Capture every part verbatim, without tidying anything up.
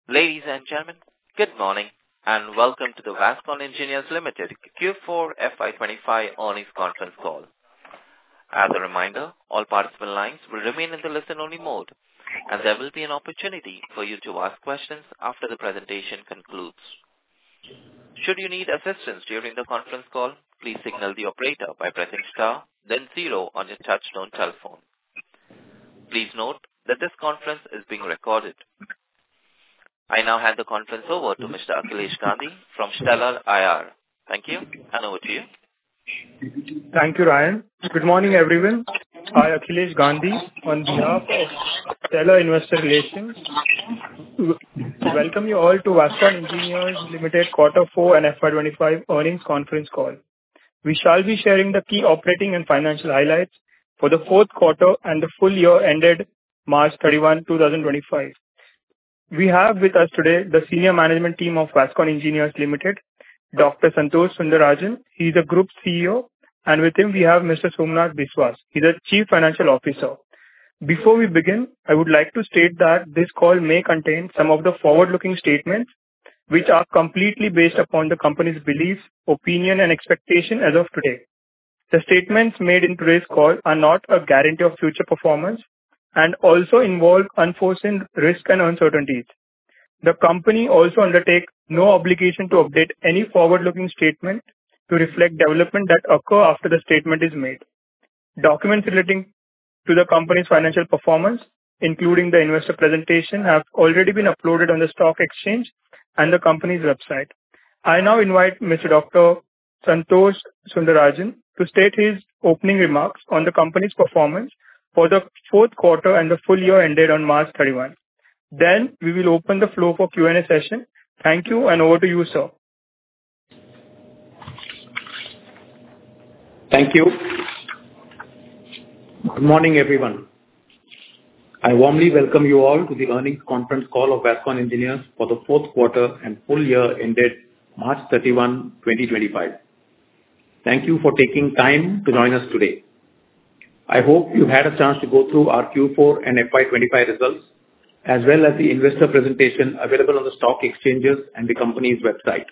Ladies and gentlemen, good morning and welcome to the Vascon Engineers Limited Q four F Y twenty-five earnings conference call. As a reminder, all participant lines will remain in the listen-only mode, and there will be an opportunity for you to ask questions after the presentation concludes. Should you need assistance during the conference call, please signal the operator by pressing star, then zero on your touchtone telephone. Please note that this conference is being recorded. I now hand the conference over to Mister Akhilesh Gandhi from Stellar I R. Thank you, and over to you. Thank you, Ryan. Good morning, everyone. I, Akhilesh Gandhi, on behalf of Stellar Investor Relations, welcome you all to Vascon Engineers Limited Quarter four and F Y twenty-five earnings conference call. We shall be sharing the key operating and financial highlights for the fourth quarter and the full year ended March thirty-first, twenty twenty-five. We have with us today the senior management team of Vascon Engineers Limited, Doctor Santosh Sundararajan. He is the Group C E O, and with him we have Mister Somnath Biswas. He is the Chief Financial Officer. Before we begin, I would like to state that this call may contain some of the forward-looking statements which are completely based upon the company's beliefs, opinion, and expectation as of today. The statements made in today's call are not a guarantee of future performance and also involve unforeseen risks and uncertainties. The company also undertakes no obligation to update any forward-looking statement to reflect development that occur after the statement is made. Documents relating to the company's financial performance, including the investor presentation, have already been uploaded on the stock exchange and the company's website. I now invite Mister Doctor Santosh Sundararajan to state his opening remarks on the company's performance for the fourth quarter and the full year ended on March thirty-first. Then we will open the floor for Q and A session. Thank you, and over to you, sir. Thank you. Good morning, everyone. I warmly welcome you all to the earnings conference call of Vascon Engineers for the fourth quarter and full year ended March thirty-first, twenty twenty-five. Thank you for taking time to join us today. I hope you had a chance to go through our Q four and F Y twenty-five results, as well as the investor presentation available on the stock exchanges and the company's website.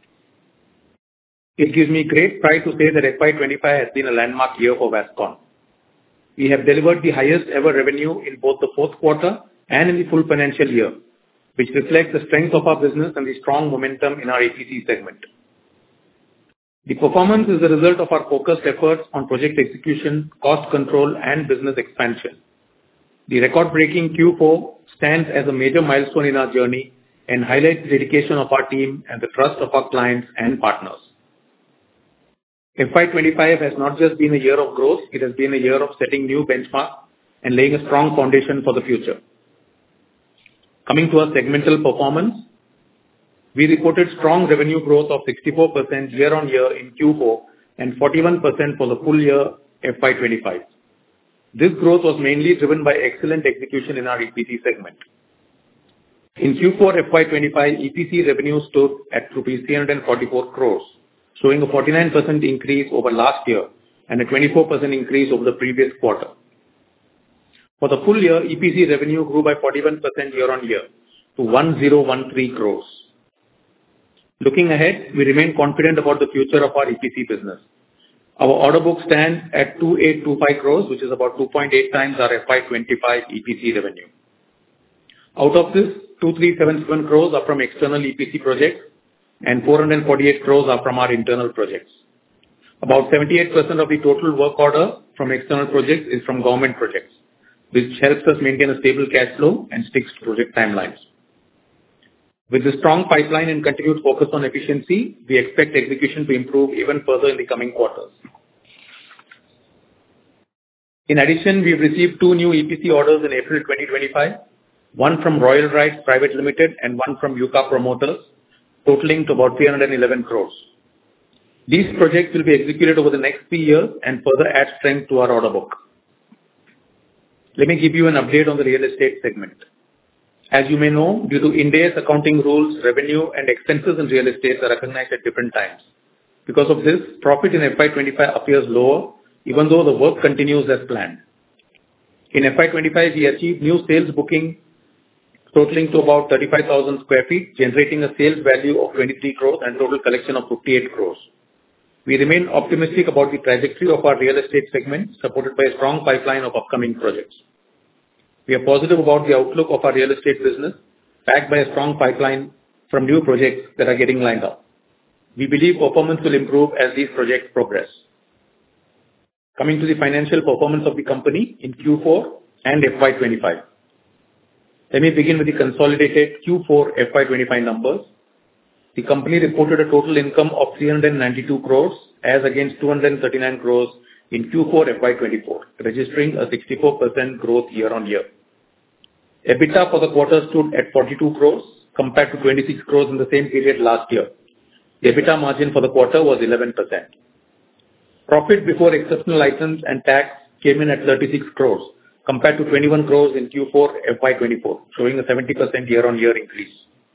It gives me great pride to say that F Y twenty-five has been a landmark year for Vascon. We have delivered the highest ever revenue in both the fourth quarter and in the full financial year, which reflects the strength of our business and the strong momentum in our A P C segment. The performance is a result of our focused efforts on project execution, cost control, and business expansion. The record-breaking Q four stands as a major milestone in our journey and highlights the dedication of our team and the trust of our clients and partners. F Y twenty-five has not just been a year of growth, it has been a year of setting new benchmarks and laying a strong foundation for the future. Coming to our segmental performance, we reported strong revenue growth of sixty-four percent year-on-year in Q four and forty-one percent for the full year F Y twenty-five. This growth was mainly driven by excellent execution in our E P C segment. In Q four F Y twenty-five, E P C revenue stood at rupees three hundred forty-four crores, showing a forty-nine percent increase over last year and a twenty-four percent increase over the previous quarter. For the full year, E P C revenue grew by forty-one percent year-on-year to one thousand thirteen crores. Looking ahead, we remain confident about the future of our E P C business. Our order book stands at two thousand eight hundred twenty-five crores, which is about two point eight times our F Y twenty-five E P C revenue. Out of this, two thousand three hundred seventy-seven crores are from external E P C projects and four hundred forty-eight crores are from our internal projects. About seventy-eight percent of the total work order from external projects is from government projects, which helps us maintain a stable cash flow and sticks to project timelines. With the strong pipeline and continued focus on efficiency, we expect execution to improve even further in the coming quarters. In addition, we've received two new E P C orders in April twenty twenty-five, one from Royal Rites Private Limited and one from Yuka Promoters, totaling to about three hundred eleven crores. These projects will be executed over the next three years and further add strength to our order book. Let me give you an update on the real estate segment. As you may know, due to Ind AS accounting rules, revenue and expenses in real estate are recognized at different times. Because of this, profit in F Y twenty-five appears lower, even though the work continues as planned. In F Y twenty-five, we achieved new sales booking totaling to about thirty-five thousand square feet, generating a sales value of twenty-three crores and total collection of fifty-eight crores. We remain optimistic about the trajectory of our real estate segment, supported by a strong pipeline of upcoming projects. We are positive about the outlook of our real estate business, backed by a strong pipeline from new projects that are getting lined up. We believe performance will improve as these projects progress. Coming to the financial performance of the company in Q four and F Y twenty-five. Let me begin with the consolidated Q four F Y twenty-five numbers. The company reported a total income of three hundred ninety-two crores as against two hundred thirty-nine crores in Q four F Y twenty-four, registering a sixty-four percent growth year-on-year. EBITDA for the quarter stood at forty-two crores compared to twenty-six crores in the same period last year. The EBITDA margin for the quarter was eleven percent. Profit before exceptional items and tax came in at thirty-six crores compared to twenty-one crores in Q four F Y twenty-four, showing a seventy percent year-on-year increase.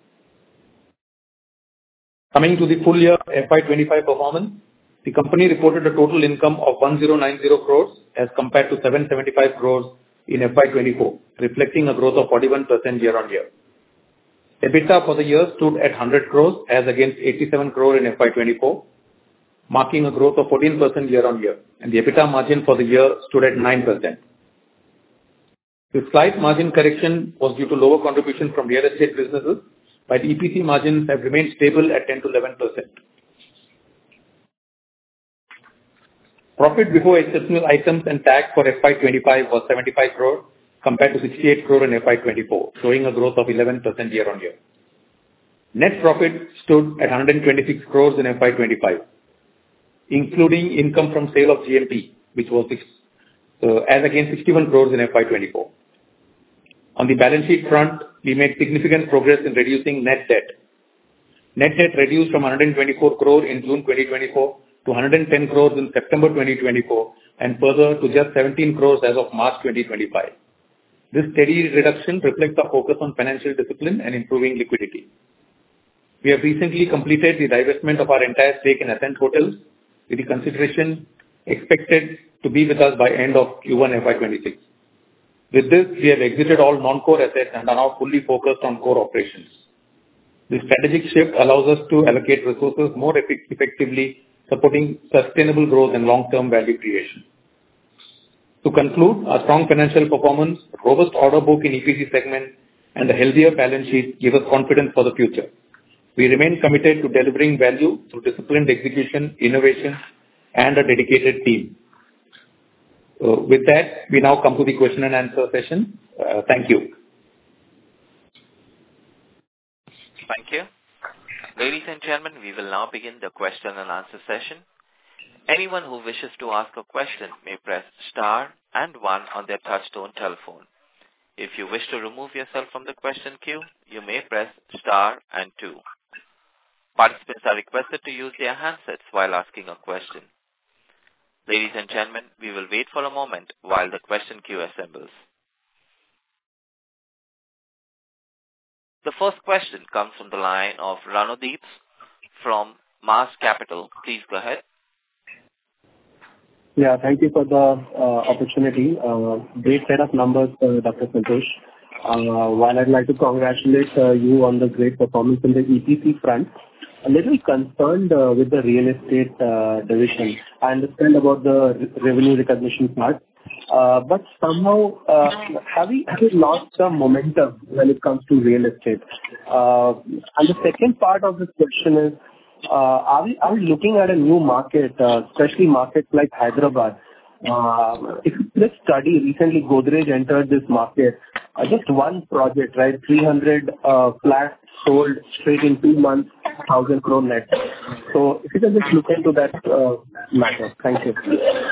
Coming to the full year F Y twenty-five performance, the company reported a total income of one thousand ninety crores as compared to seven hundred seventy-five crores in F Y twenty-four, reflecting a growth of forty-one percent year-on-year. EBITDA for the year stood at one hundred crores as against eighty-seven crores in F Y twenty-four, marking a growth of fourteen percent year-on-year, and the EBITDA margin for the year stood at nine percent. The slight margin correction was due to lower contribution from real estate businesses, while E P C margins have remained stable at ten to eleven percent. Profit before exceptional items and tax for F Y twenty-five was seventy-five crores compared to sixty-eight crores in F Y twenty-four, showing a growth of eleven percent year-on-year. Net profit stood at one hundred twenty-six crores in F Y twenty-five, including income from sale of G M T, which was six, uh, as against sixty-one crores in F Y twenty-four. On the balance sheet front, we made significant progress in reducing net debt. Net debt reduced from one hundred twenty-four crores in June twenty twenty-four to one hundred ten crores in September twenty twenty-four and further to just seventeen crores as of March twenty twenty-five. This steady reduction reflects our focus on financial discipline and improving liquidity. We have recently completed the divestment of our entire stake in Ascent Hotels, with the consideration expected to be with us by end of Q one F Y twenty-six. With this, we have exited all non-core assets and are now fully focused on core operations. This strategic shift allows us to allocate resources more effectively, supporting sustainable growth and long-term value creation. To conclude, our strong financial performance, robust order book in E P C segment, and a healthier balance sheet give us confidence for the future. We remain committed to delivering value through disciplined execution, innovation, and a dedicated team. Uh, with that, we now come to the question and answer session. Uh, thank you. Thank you. Ladies and gentlemen, we will now begin the question and answer session. Anyone who wishes to ask a question may press star and one on their touchtone telephone. If you wish to remove yourself from the question queue, you may press star and two. Participants are requested to use their handsets while asking a question. Ladies and gentlemen, we will wait for a moment while the question queue assembles. The first question comes from the line of Ranodeep from Mars Capital. Please go ahead. Yeah, thank you for the uh, opportunity. Uh, great set of numbers, uh, Doctor Santosh. Uh, while I'd like to congratulate uh, you on the great performance in the E P C front, a little concerned uh, with the real estate uh, division. I understand about the re- revenue recognition part, uh, but somehow uh, have we have we lost some momentum when it comes to real estate? Uh, and the second part of this question is, uh, are we are we looking at a new market, uh, especially markets like Hyderabad? Uh, if let's study, recently Godrej entered this market. Uh, just one project, right? three hundred uh, flats sold straight in two months, one thousand crore net. So if you can just look into that uh, matter. Thank you.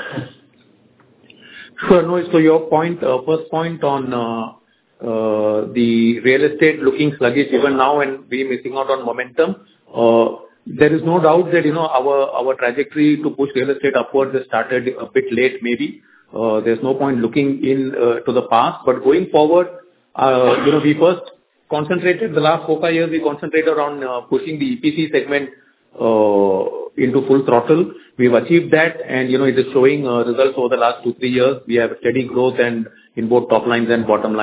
Sure. No, so your point, uh, first point on uh, uh, the real estate looking sluggish even now and we missing out on momentum. Uh, there is no doubt that, you know, our, our trajectory to push real estate upwards has started a bit late maybe. Uh, there's no point looking in uh, to the past, but going forward, uh, you know, we first concentrated the last four, five years, we concentrated on uh, pushing the E P C segment uh, into full throttle. We've achieved that and, you know, it is showing uh, results over the last two, three years. We have steady growth and in both top lines and bottom line.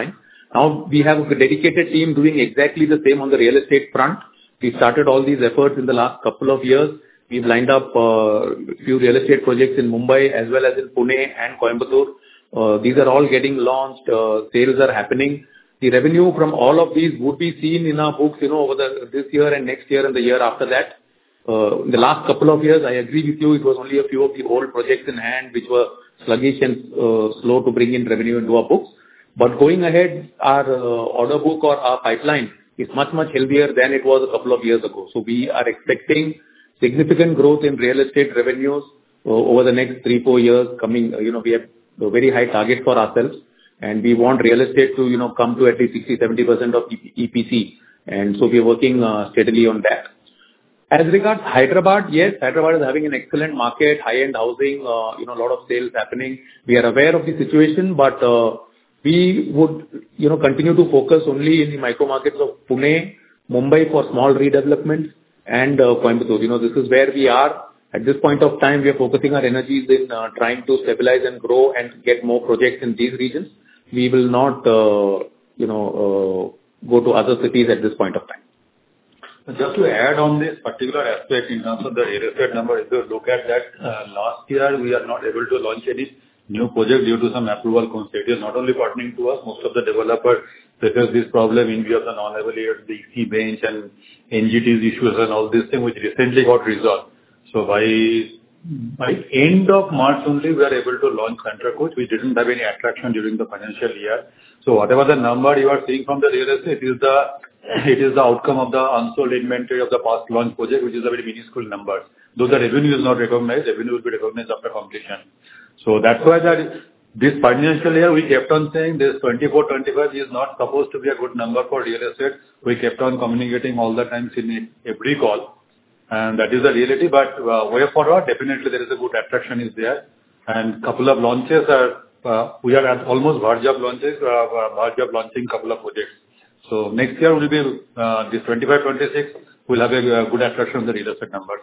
Now we have a dedicated team doing exactly the same on the real estate front. We started all these efforts in the last couple of years. We've lined up a uh, few real estate projects in Mumbai as well as in Pune and Coimbatore. Uh, these are all getting launched. Uh, sales are happening. The revenue from all of these would be seen in our books, you know, over the, this year and next year and the year after that. Uh, in the last couple of years, I agree with you, it was only a few of the old projects in hand which were sluggish and uh, slow to bring in revenue into our books. But going ahead, our uh, order book or our pipeline is much, much healthier than it was a couple of years ago. So we are expecting significant growth in real estate revenues uh, over the next three, four years coming. Uh, you know, we have a very high target for ourselves, and we want real estate to, you know, come to at least sixty, seventy percent of E P C. And so we are working uh, steadily on that. As regards Hyderabad, yes, Hyderabad is having an excellent market, high-end housing, uh, you know, a lot of sales happening. We are aware of the situation, but uh, we would, you know, continue to focus only in the micro markets of Pune, Mumbai for small redevelopments, and uh, Coimbatore. You know, this is where we are. At this point of time, we are focusing our energies in uh, trying to stabilize and grow and get more projects in these regions. We will not, uh, you know, uh, go to other cities at this point of time. Just to add on this particular aspect in terms of the real estate number, if you look at that, uh, last year we are not able to launch any new project due to some approval constraint. It is not only pertaining to us, most of the developers faces this problem in view of the non-availability, the E C bench and N G T's issues and all these things which recently got resolved. So by by end of March only we are able to launch Centra Coach. We didn't have any attraction during the financial year. So whatever the number you are seeing from the real estate is the it is the outcome of the unsold inventory of the past launch project, which is a very minuscule number. Though the revenue is not recognized, revenue will be recognized after completion. So that's why that this financial year we kept on saying this twenty-four twenty-five is not supposed to be a good number for real estate. We kept on communicating all the time in every call. And that is the reality, but uh, way forward, definitely there is a good attraction is there. And couple of launches are, uh, we are at almost verge of launches, uh, verge of launching couple of projects. So next year will be, uh, this twenty-five twenty-six will have a, a good attraction on the real estate numbers.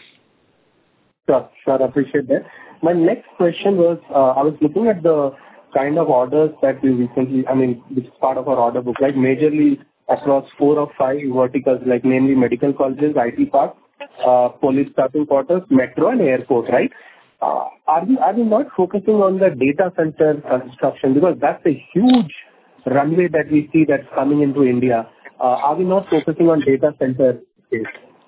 Sure, sure, appreciate that. My next question was, uh, I was looking at the kind of orders that we recently, I mean, which is part of our order book, like majorly across four or five verticals, like namely medical colleges, I T parks, uh, police staffing quarters, metro and airport, right? Uh, are we are we not focusing on the data center construction, because that's a huge runway that we see that's coming into India? Uh, are we not focusing on data center space?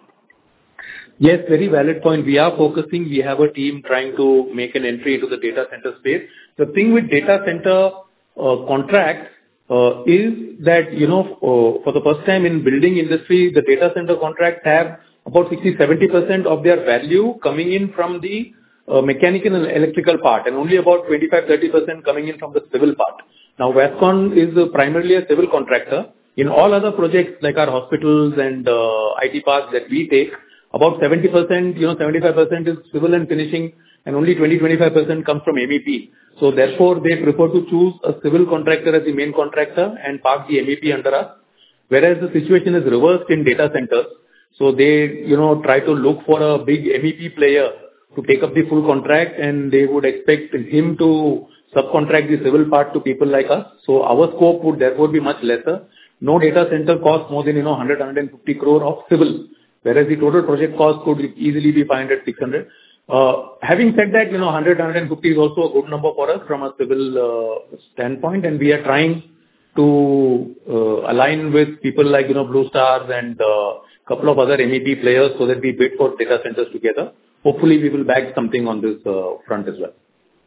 Yes, very valid point. We are focusing. We have a team trying to make an entry into the data center space. The thing with data center uh, contracts uh, is that, you know, uh, for the first time in building industry, the data center contracts have about sixty to seventy percent of their value coming in from the uh, mechanical and electrical part, and only about twenty-five to thirty percent coming in from the civil part. Now, Vascon is uh, primarily a civil contractor. In all other projects like our hospitals and uh, I T parks that we take, about seventy percent, you know, seventy-five percent is civil and finishing, and only twenty to twenty-five percent comes from M E P. So therefore, they prefer to choose a civil contractor as the main contractor and park the M E P under us. Whereas the situation is reversed in data centers. So they, you know, try to look for a big M E P player to take up the full contract, and they would expect him to subcontract the civil part to people like us. So our scope would therefore be much lesser. No data center costs more than, you know, one hundred to one hundred fifty crore of civil, whereas the total project cost could easily be five hundred, six hundred. Uh, having said that, you know, one hundred to one hundred fifty is also a good number for us from a civil uh, standpoint, and we are trying to uh, align with people like, you know, Blue Stars and a uh, couple of other M E P players so that we bid for data centers together. Hopefully, we will bag something on this uh, front as well.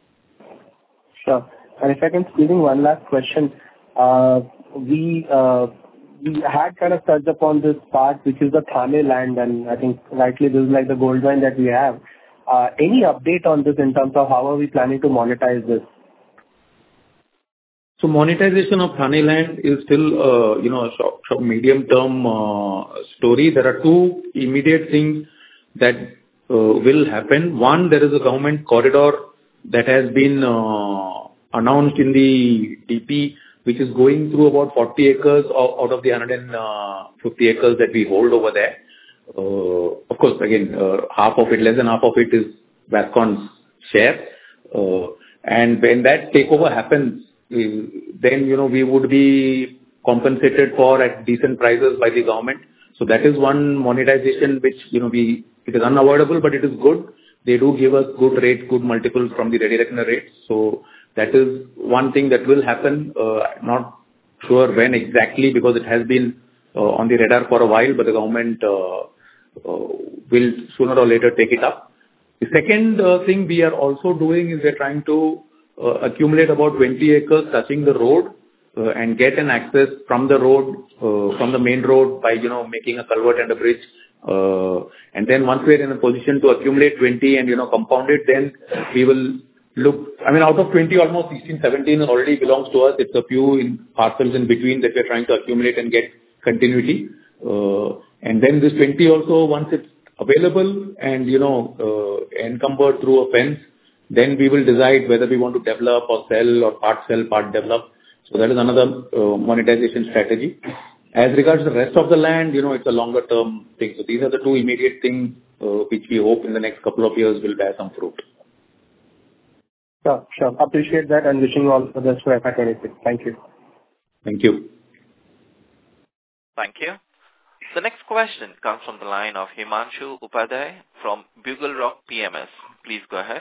Sure. And if I can squeeze in one last question, uh, we uh, we had kind of touched upon this part, which is the Thane land, and I think rightly this is like the gold mine that we have. Uh, any update on this in terms of how are we planning to monetize this? So monetization of Thane land is still, uh, you know, a short, short medium-term uh, story. There are two immediate things that uh, will happen. One, there is a government corridor that has been uh, announced in the D P, which is going through about forty acres out of the one hundred fifty acres that we hold over there. Uh, of course, again, uh, half of it, less than half of it is Vascon's share. Uh, and when that takeover happens, then, you know, we would be compensated for at decent prices by the government. So that is one monetization which, you know, we, it is unavoidable, but it is good. They do give us good rates, good multiples from the ready reckoner rates. So that is one thing that will happen. Uh, not sure when exactly, because it has been uh, on the radar for a while, but the government uh, uh, will sooner or later take it up. The second uh, thing we are also doing is we are trying to uh, accumulate about twenty acres touching the road uh, and get an access from the road, uh, from the main road by, you know, making a culvert and a bridge. Uh, and then once we are in a position to accumulate twenty and, you know, compound it, then we will look, I mean, out of twenty, almost sixteen, seventeen already belongs to us. It's a few in parcels in between that we are trying to accumulate and get continuity. Uh, and then this twenty also, once it's available and, you know, uh, encumbered through a fence, then we will decide whether we want to develop or sell or part sell, part develop. So that is another uh, monetization strategy. As regards the rest of the land, you know, it's a longer term thing. So these are the two immediate things uh, which we hope in the next couple of years will bear some fruit. Sure, sure. Appreciate that and wishing you all the best for F Y twenty-six. Thank you. Thank you. Thank you. The next question comes from the line of Himanshu Upadhyay from Bugle Rock P M S. Please go ahead.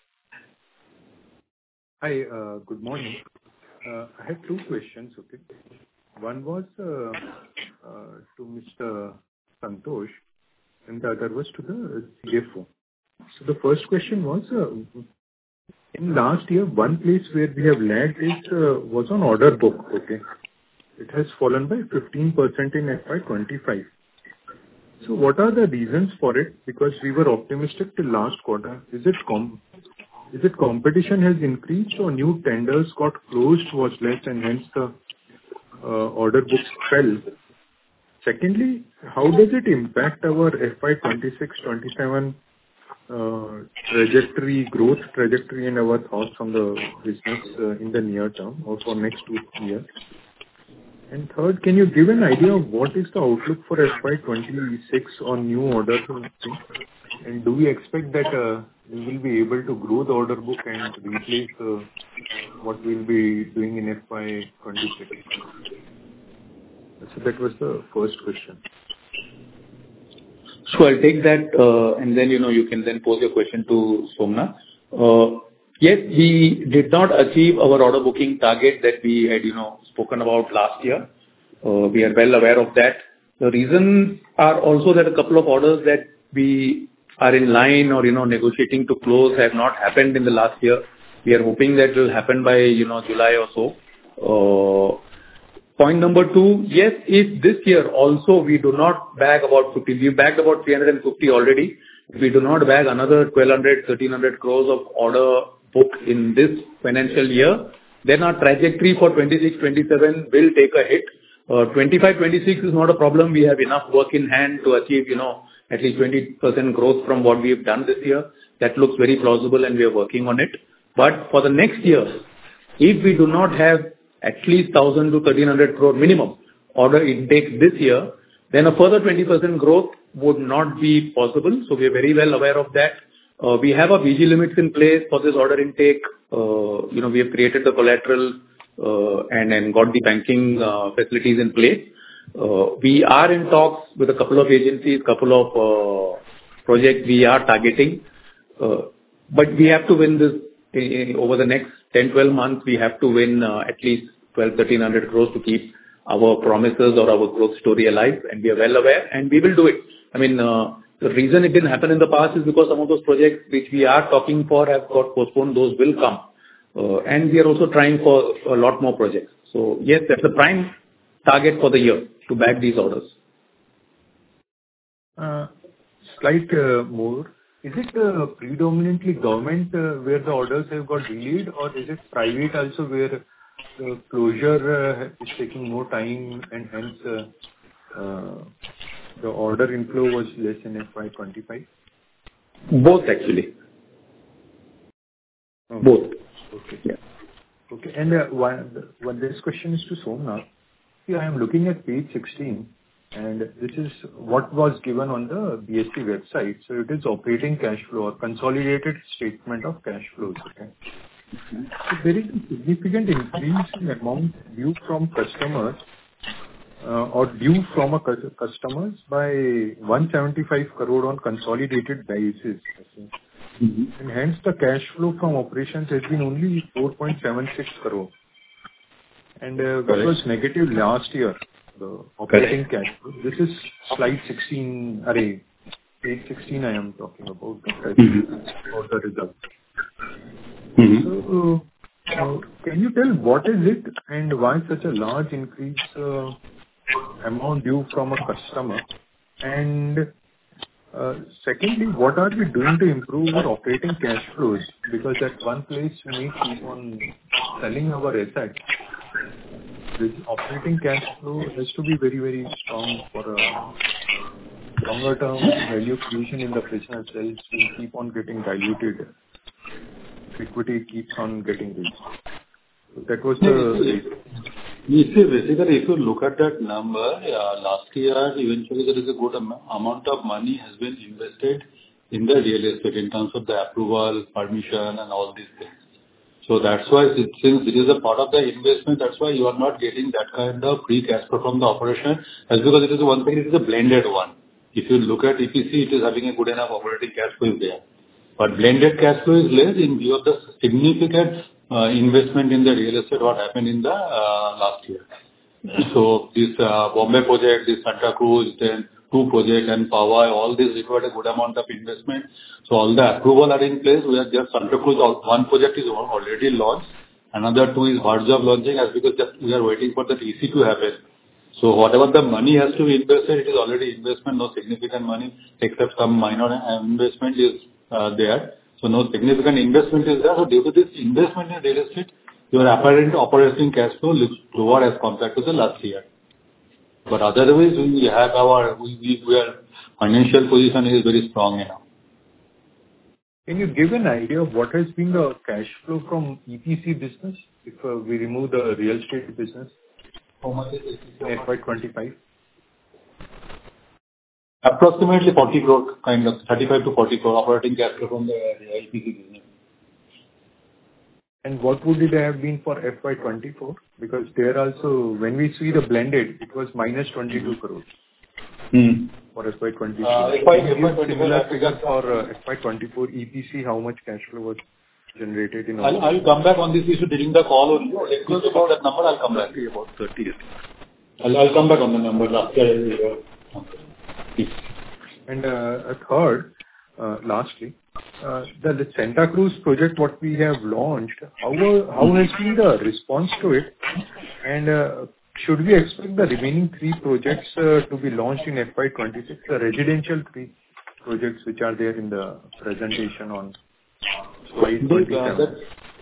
Hi, uh, good morning. Uh, I have two questions, okay. One was uh, uh, to Mister Santosh and the other was to the C F O. So the first question was, uh, in last year, one place where we have lagged is, uh, was on order book, okay. It has fallen by fifteen percent in F Y twenty-five. So what are the reasons for it? Because we were optimistic till last quarter. Is it com- is it competition has increased or new tenders got closed was less and hence the uh, order books fell? Secondly, how does it impact our F Y twenty-six twenty-seven uh, trajectory, growth trajectory and our thoughts on the business uh, in the near term or for next two years? And third, can you give an idea of what is the outlook for F Y twenty-six on new orders? And do we expect that uh, we will be able to grow the order book and replace uh, what we'll be doing in F Y twenty-six? So that was the first question. So I'll take that uh, and then, you know, you can then pose your question to Somnath. Uh, yes, we did not achieve our order booking target that we had, you know, spoken about last year. Uh, we are well aware of that. The reasons are also that a couple of orders that we are in line or, you know, negotiating to close have not happened in the last year. We are hoping that will happen by, you know, July or so. Uh, point number two, yes, if this year also we do not bag about fifty, we bagged about three hundred fifty already. If we do not bag another twelve hundred, thirteen hundred crores of order book in this financial year, then our trajectory for twenty-six twenty-seven will take a hit. Uh, twenty-five twenty-six is not a problem. We have enough work in hand to achieve, you know, at least twenty percent growth from what we have done this year. That looks very plausible and we are working on it. But for the next year, if we do not have at least one thousand to thirteen hundred crore minimum order intake this year, then a further twenty percent growth would not be possible. So we are very well aware of that. Uh, we have a V G limits in place for this order intake. Uh, you know, we have created the collateral uh, and, and got the banking uh, facilities in place. Uh, we are in talks with a couple of agencies, couple of uh, projects we are targeting. Uh, but we have to win this uh, over the next ten, twelve months. We have to win uh, at least twelve, thirteen hundred crores to keep our promises or our growth story alive. And we are well aware and we will do it. I mean, uh, the reason it didn't happen in the past is because some of those projects which we are talking for have got postponed. Those will come. Uh, and we are also trying for a lot more projects. So yes, that's the prime target for the year, to bag these orders. Uh, slight uh, more. Is it uh, predominantly government uh, where the orders have got delayed, or is it private also where the closure uh, is taking more time and hence uh, uh, the order inflow was less in F Y twenty-five? Both actually. Okay. Both. Okay. Yeah. Okay. And uh, one, one this question is to Somnath. See, I am looking at page sixteen, and this is what was given on the B S E website. So it is operating cash flow or consolidated statement of cash flows. Okay. So there is a significant increase in amount due from customers uh, or due from a cus- customers by one hundred seventy-five crore on consolidated basis. Mm-hmm. And hence the cash flow from operations has been only four point seven six crore. And uh, which was negative last year, the operating cash flow. This is slide sixteen, array, page sixteen I am talking about, Mm-hmm. about the result. Mm-hmm. So, uh, can you tell what is it and why such a large increase uh, amount due from a customer? And uh, secondly, what are we doing to improve our operating cash flows? Because at one place we may keep on selling our assets. This operating cash flow has to be very, very strong for a longer term value creation in the business, else we keep on getting diluted. Equity keeps on getting reached. So that was the... You see, basically, if you look at that number, uh, last year, eventually there is a good am- amount of money has been invested in the real estate in terms of the approval, permission, and all these things. So that's why, it, since it is a part of the investment, that's why you are not getting that kind of free cash flow from the operation. That's because it is one thing, it is a blended one. If you look at E P C, it is having a good enough operating cash flow is there. But blended cash flow is less in view of the significant uh, investment in the real estate what happened in the uh, last year. So this uh, Bombay project, this Santa Cruz, then two projects and Powai, all these required a good amount of investment. So all the approval are in place. We are just Santa Cruz, one project is already launched. Another two is verge of launching as because just we are waiting for the E C to happen. So whatever the money has to be invested, it is already investment, no significant money except some minor investment is uh, there. So no significant investment is there. So due to this investment in real estate, your apparent operating cash flow looks lower as compared to the last year. But otherwise, we have our, we, we, we are financial position is very strong enough. Can you give an idea of what has been the cash flow from E P C business if uh, we remove the real estate business? How much is it? F Y twenty-five? Approximately forty crore, kind of thirty-five to forty crore operating cash flow from the E P C business. And what would it have been for F Y twenty-four? Because there also, when we see the blended, it was minus twenty-two crores Hmm. for F Y twenty-four. Uh, F Y twenty-four Similar figure for uh, F Y twenty-four E P C, how much cash flow was generated in I'll, I'll come back on this issue during the call only. Let me about that number, I'll come back. About thirty. I'll, I'll come back on the number after. Uh, and uh, a third, uh, lastly, uh, the, the Santa Cruz project, what we have launched, how uh, how has been the response to it? And uh, should we expect the remaining three projects uh, to be launched in F Y twenty-six, the residential three projects which are there in the presentation on slide twenty-seven?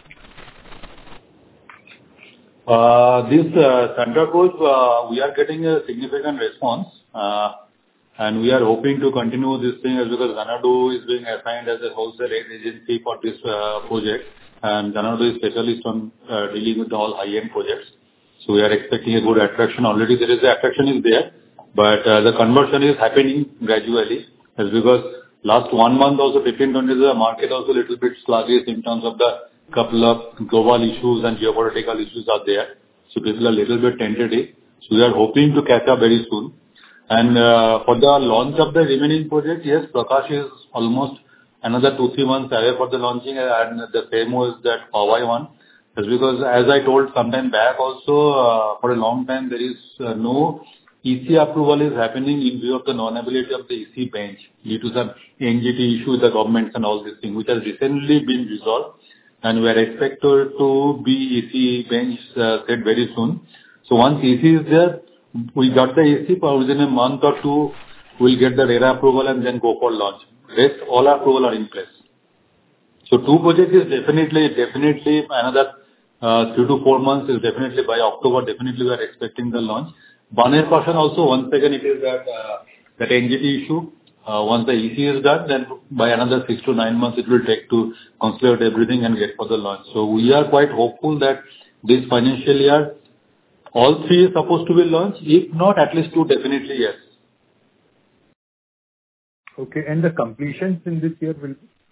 Uh, this uh, Santa Cruz, uh, we are getting a significant response, uh, and we are hoping to continue this thing as because Xanadu is being assigned as a wholesale agency for this uh, project, and Xanadu is specialist on uh, dealing with all high-end projects. So we are expecting a good attraction. Already there is the attraction is there, but uh, the conversion is happening gradually. As because last one month also fifteen twenty the market also a little bit sluggish in terms of the couple of global issues and geopolitical issues are there. So people are a little bit tentative. So we are hoping to catch up very soon. And uh, for the launch of the remaining project, yes, Prakash is almost another two, three months away for the launching, and the same was that Powai one. That's because, as I told sometime back also, uh, for a long time there is uh, no E C approval is happening in view of the non-ability of the E C bench due to some N G T issue with the governments and all these things, which has recently been resolved, and we are expected to be E C bench uh, set very soon. So once E C is there, we got the E C for within a month or two, we'll get the RERA approval and then go for launch. Rest all approval are in place. So two projects is definitely, definitely another uh, three to four months is definitely by October, definitely we are expecting the launch. Baner portion also, once again, it is that, uh, that N G T issue. Uh, once the E C is done, then by another six to nine months it will take to consolidate everything and get for the launch. So we are quite hopeful that this financial year, all three is supposed to be launched. If not, at least two, definitely yes. Okay, and the completions in this year will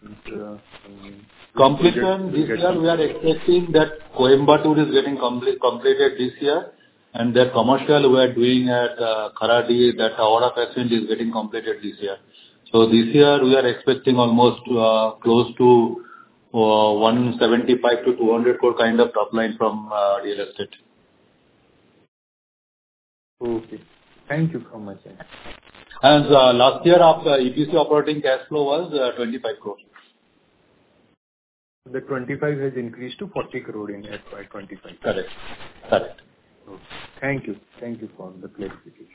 Uh, um, Completion this year, we are expecting that Coimbatore is getting complete, completed this year, and that commercial we are doing at uh, Kharadi, that Aura Crescent is getting completed this year. So this year we are expecting almost uh, close to uh, one seventy-five to two hundred crore kind of top line from uh, real estate. Okay. Thank you so much. And uh, last year, after E P C operating cash flow was uh, twenty-five crore. The twenty-five has increased to forty crore in F Y twenty-five. Correct. Correct. Okay. Thank you. Thank you for the clarification.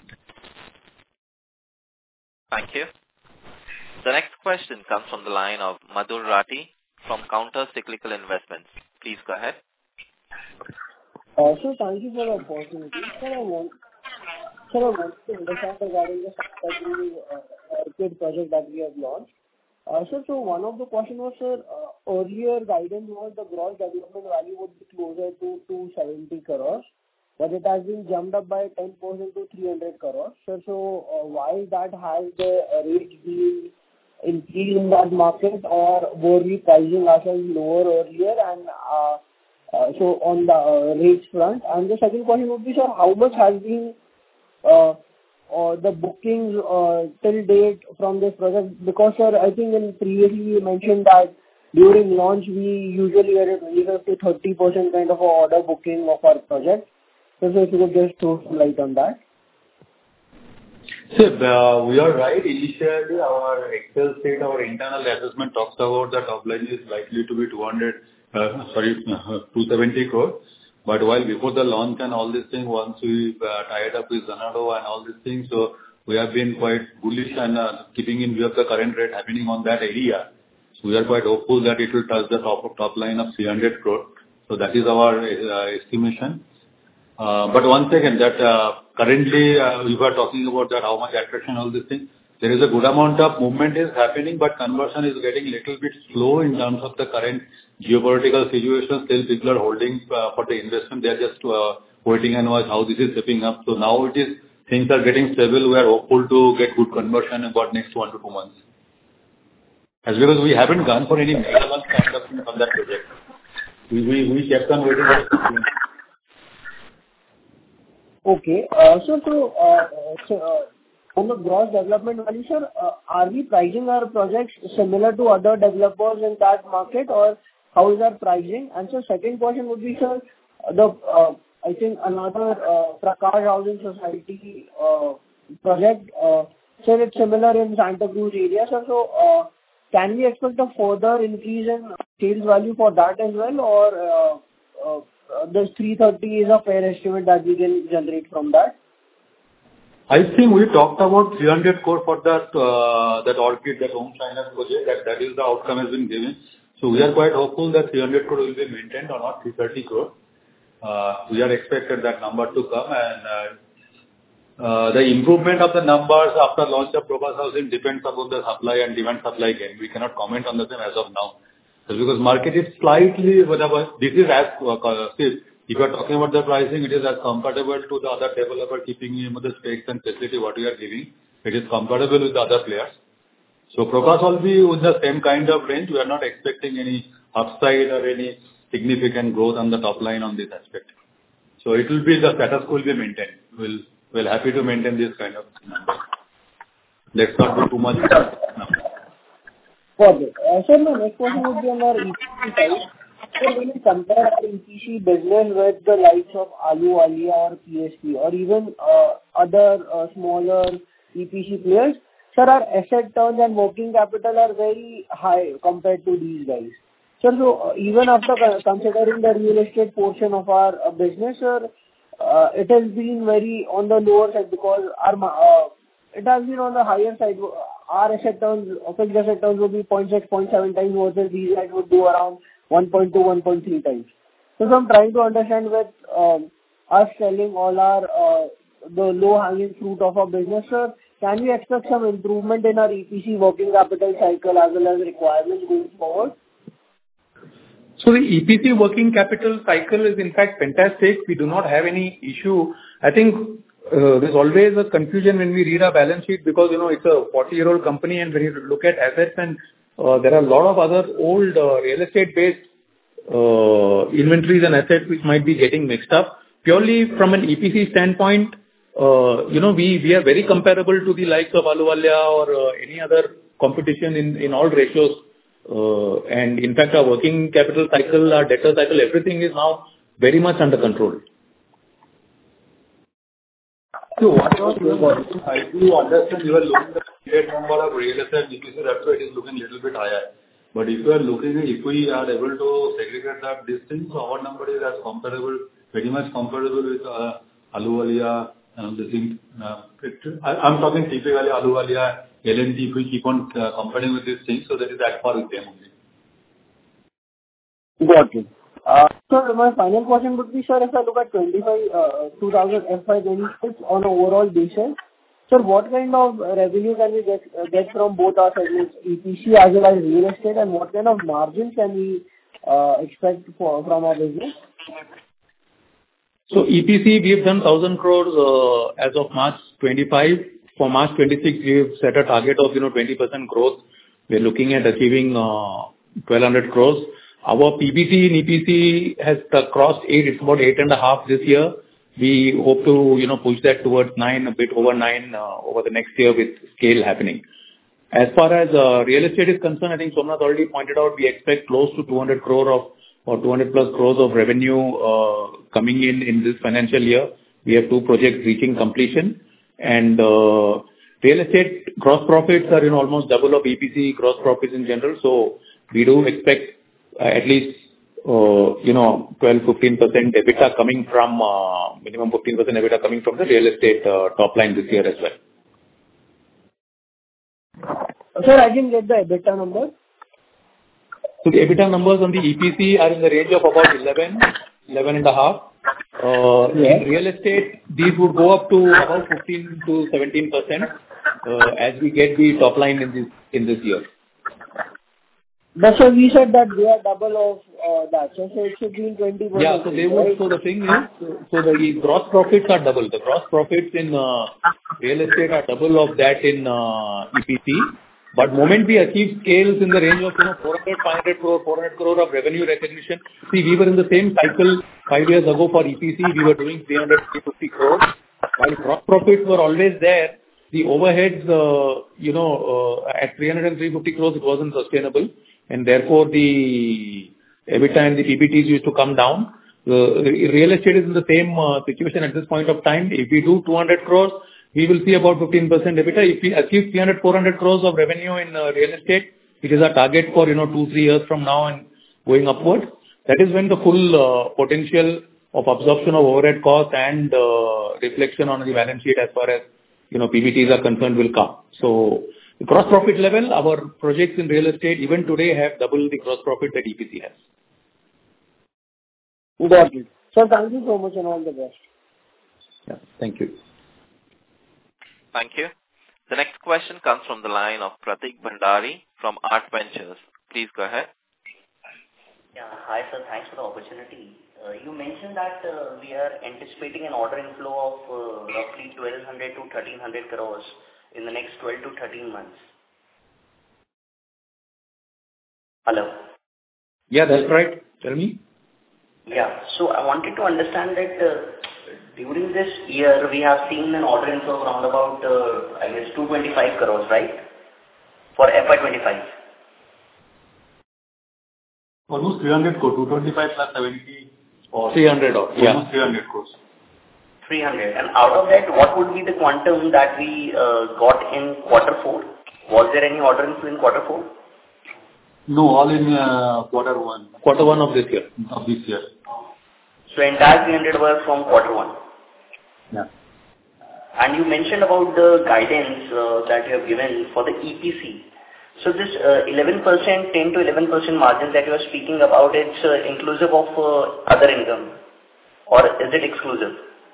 Thank you. The next question comes from the line of Madhur Rathi from Counter Cyclical Investments. Please go ahead. Uh, so thank you for the opportunity. Sir, I want, sir, I want to understand regarding the Santacruz uh, Orchid project that we have launched. Uh, sir, so one of the question was, sir, uh, earlier guidance was the gross development value would be closer to two hundred seventy crores, but it has been jumped up by ten percent to three hundred crores. Sir, so uh, why that has the uh, rate been increased in that market, or were we pricing ourselves lower earlier? And uh, uh, so on the uh, rates front. And the second question would be, sir, how much has been uh, uh, the bookings uh, till date from this project? Because, sir, I think in previously you mentioned that during launch we usually get a twenty-five to thirty percent kind of a order booking of our project. So, so if you could just throw some light on that. See, uh, we are right. Initially, our Excel sheet, our internal assessment talks about the top line is likely to be two hundred, uh, sorry, two seventy crore. But while before the launch and all these things, once we uh, tied up with Zanado and all these things, so we have been quite bullish and uh, keeping in view of the current rate happening on that area. So we are quite hopeful that it will touch the top top line of three hundred crore. So that is our uh, estimation. Uh, But once again, that uh, currently, uh, we were talking about that how much attraction, all these things. There is a good amount of movement is happening, but conversion is getting little bit slow in terms of the current geopolitical situation. Still, people are holding uh, for the investment. They are just uh, waiting and watch how this is shaping up. So now it is, things are getting stable. We are hopeful to get good conversion in about next one to two months. As because we haven't gone for any mega launch kind of thing on that project. We we we kept on waiting for the Okay. Uh, so, so, uh, so uh, on the gross development value, sir, uh, are we pricing our projects similar to other developers in that market, or how is our pricing? And so second question would be, sir, the, uh, I think another uh, Prakash Housing Society uh, project, uh, sir, it's similar in Santacruz area, sir. So, uh, can we expect a further increase in sales value for that as well, or uh, uh, Uh, this three thirty is a fair estimate that we can generate from that? I think we talked about three hundred crore for that, uh, that Orchid, that home finance project. That, that is the outcome has been given. So we are quite hopeful that three hundred crore will be maintained or not three thirty crore. Uh, we are expected that number to come, and uh, uh, the improvement of the numbers after launch of Prakash Housing depends upon the supply and demand supply game. We cannot comment on the same as of now. Just because market is slightly, whatever, this is as, uh, see, if you are talking about the pricing, it is as comparable to the other developer keeping in the specs and facility what we are giving. It is comparable with the other players. So Prakash will be with the same kind of range. We are not expecting any upside or any significant growth on the top line on this aspect. So it will be the status quo will be maintained. We'll, we're happy to maintain this kind of number. Let's not do too much now. Got it. Uh, sir, my next question would be on our E P C side. So when you compare our E P C business with the likes of Ahluwalia or P S P or even uh, other uh, smaller E P C players, sir, our asset turns and working capital are very high compared to these guys. Sir, so uh, even after considering the real estate portion of our uh, business, sir, uh, it has been very on the lower side because our uh, it has been on the higher side. Our asset turns, fixed asset turns would be zero point six, zero point seven times versus these guys would do around one point two, one point three times. So, so I'm trying to understand with um, us selling all our uh, the low-hanging fruit of our business, sir, can we expect some improvement in our E P C working capital cycle as well as requirements going forward? So the E P C working capital cycle is in fact fantastic. We do not have any issue. I think Uh, there's always a confusion when we read our balance sheet because, you know, it's a forty-year-old company and when you look at assets and uh, there are a lot of other old uh, real estate-based uh, inventories and assets which might be getting mixed up. Purely from an E P C standpoint, uh, you know, we, we are very comparable to the likes of Ahluwalia or uh, any other competition in, in all ratios. Uh, and in fact, our working capital cycle, our debtor cycle, everything is now very much under control. So what was your, I do understand you are looking at the rate number of real estate E P C, that's why it is looking a little bit higher. But if you are looking at, if we are able to segregate that distance, so our number is as comparable, pretty much comparable with uh, Ahluwalia and the thing. Uh, I, I'm talking typically Ahluwalia, L and T, if we keep on uh, comparing with these things, so that is at par with them only. Got it. Uh, Sir, my final question would be, sir, if I look at twenty-five, uh, two thousand F Y twenty-six on an overall basis, sir, what kind of revenue can we get uh, get from both our segments, E P C as well as real estate, and what kind of margins can we uh, expect for, from our business? So E P C, we have done one thousand crores uh, as of March twenty-five. For March twenty-six, we have set a target of, you know, twenty percent growth. We are looking at achieving uh, twelve hundred crores. Our P B T in E P C has uh, crossed eight. It's about eight and a half this year. We hope to, you know, push that towards nine, a bit over nine uh, over the next year with scale happening. As far as uh, real estate is concerned, I think Somnath already pointed out, we expect close to two hundred crore of or two hundred plus crores of revenue uh, coming in in this financial year. We have two projects reaching completion, and uh, real estate gross profits are, you know, almost double of E P C gross profits in general. So we do expect uh, at least uh, you know twelve to fifteen percent EBITDA coming from uh, minimum fifteen percent EBITDA coming from the real estate uh, top line this year as well. Sir, I didn't get the EBITDA number. So the EBITDA numbers on the E P C are in the range of about eleven, eleven and a half. Uh, Yeah. In real estate, these would go up to about fifteen to seventeen percent uh, as we get the top line in this in this year. But sir, we said that they are double of uh, that, so so it should be in twenty percent. Yeah, so they would. So the thing is, so the gross profits are double. The gross profits in uh, real estate are double of that in uh, E P C. But moment we achieve scales in the range of, you know, four hundred, five hundred crore, four hundred crore of revenue recognition. See, we were in the same cycle five years ago for E P C. We were doing three hundred, three hundred fifty crores. While gross profits were always there, the overheads, uh, you know, uh, at three hundred and three hundred fifty crores, it wasn't sustainable. And therefore, the EBITDA and the P B Ts used to come down. The real estate is in the same uh, situation at this point of time. If we do two hundred crores, we will see about fifteen percent EBITDA. If we achieve three hundred, four hundred crores of revenue in uh, real estate, it is our target for, you know, two, three years from now and going upwards. That is when the full uh, potential of absorption of overhead costs and uh, reflection on the balance sheet as far as, you know, P B Ts are concerned will come. So, the gross profit level, our projects in real estate even today have double the gross profit that E P C has. Got it. Sir, thank you so much and all the best. Yeah, thank you. Thank you. The next question comes from the line of Pratik Bhandari from Art Ventures. Please go ahead. Yeah. Hi, sir. Thanks for the opportunity. Uh, you mentioned that uh, we are anticipating an order inflow of uh, roughly twelve hundred to thirteen hundred crores in the next twelve to thirteen months. Hello? Yeah, that's right. Tell me. Yeah. So I wanted to understand that uh, during this year, we have seen an order inflow around about, uh, I guess, two hundred twenty-five crores, right? For F Y twenty-five. Almost three hundred crores, two twenty-five plus seventy. Or three hundred or, almost yeah. three hundred crores. three hundred. And out of that, what would be the quantum that we uh, got in quarter four? Was there any order inflow in quarter four? No, all in uh, quarter one. Quarter one of this year. Of this year. So entire three hundred were from quarter one. Yeah. And you mentioned about the guidance uh, that you have given for the E P C. So this uh, eleven percent, ten to eleven percent margin that you are speaking about, it's uh, inclusive of uh, other income, or is it exclusive?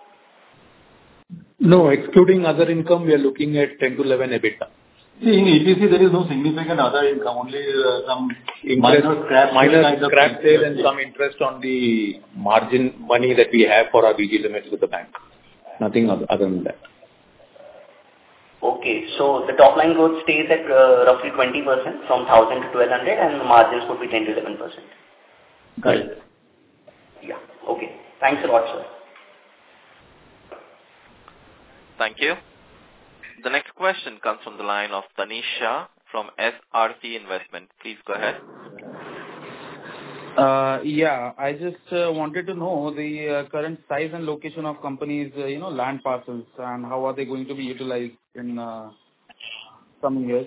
No, excluding other income, we are looking at ten to eleven EBITDA. See, in E P C, there is no significant other income, only uh, some Interest, minor scrap minor kind of scrap thing. sale and some interest on the margin money that we have for our B G limits with the bank. Nothing other, other than that. Okay. So the top line growth stays at uh, roughly twenty percent from one thousand to twelve hundred, and the margins would be ten to eleven percent. Correct. Yeah. Okay. Thanks a lot, sir. Thank you. The next question comes from the line of Tanish Shah from S R C Investment. Please go ahead. Uh, yeah, I just uh, wanted to know the uh, current size and location of companies, uh, you know, land parcels, and how are they going to be utilized in uh, coming years?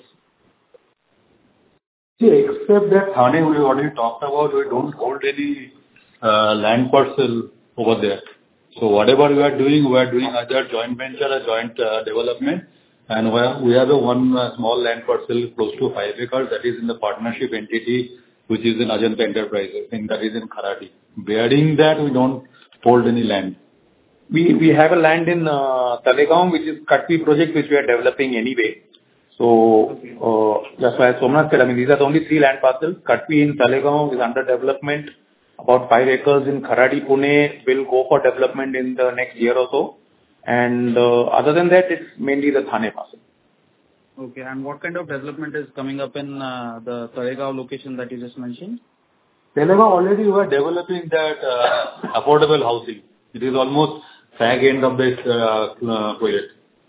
See, except that Thane we already talked about, we don't hold any uh, land parcel over there. So whatever we are doing, we are doing either joint venture or joint uh, development, and we have, we have a one uh, small land parcel close to five acres that is in the partnership entity, which is in Ajanta Enterprises, and that is in Kharadi. Bearing that, we don't hold any land. We we have a land in uh, Talegaon, which is Katpi project, which we are developing anyway. So uh, that's why Somnath said, I mean, these are the only three land parcels. Katpi in Talegaon is under development. About five acres in Kharadi, Pune will go for development in the next year or so. And uh, other than that, it's mainly the Thane parcel. Okay, and what kind of development is coming up in uh, the Talegaon location that you just mentioned? Talegaon already we are developing that uh, affordable housing. It is almost fag end of this uh, uh, project.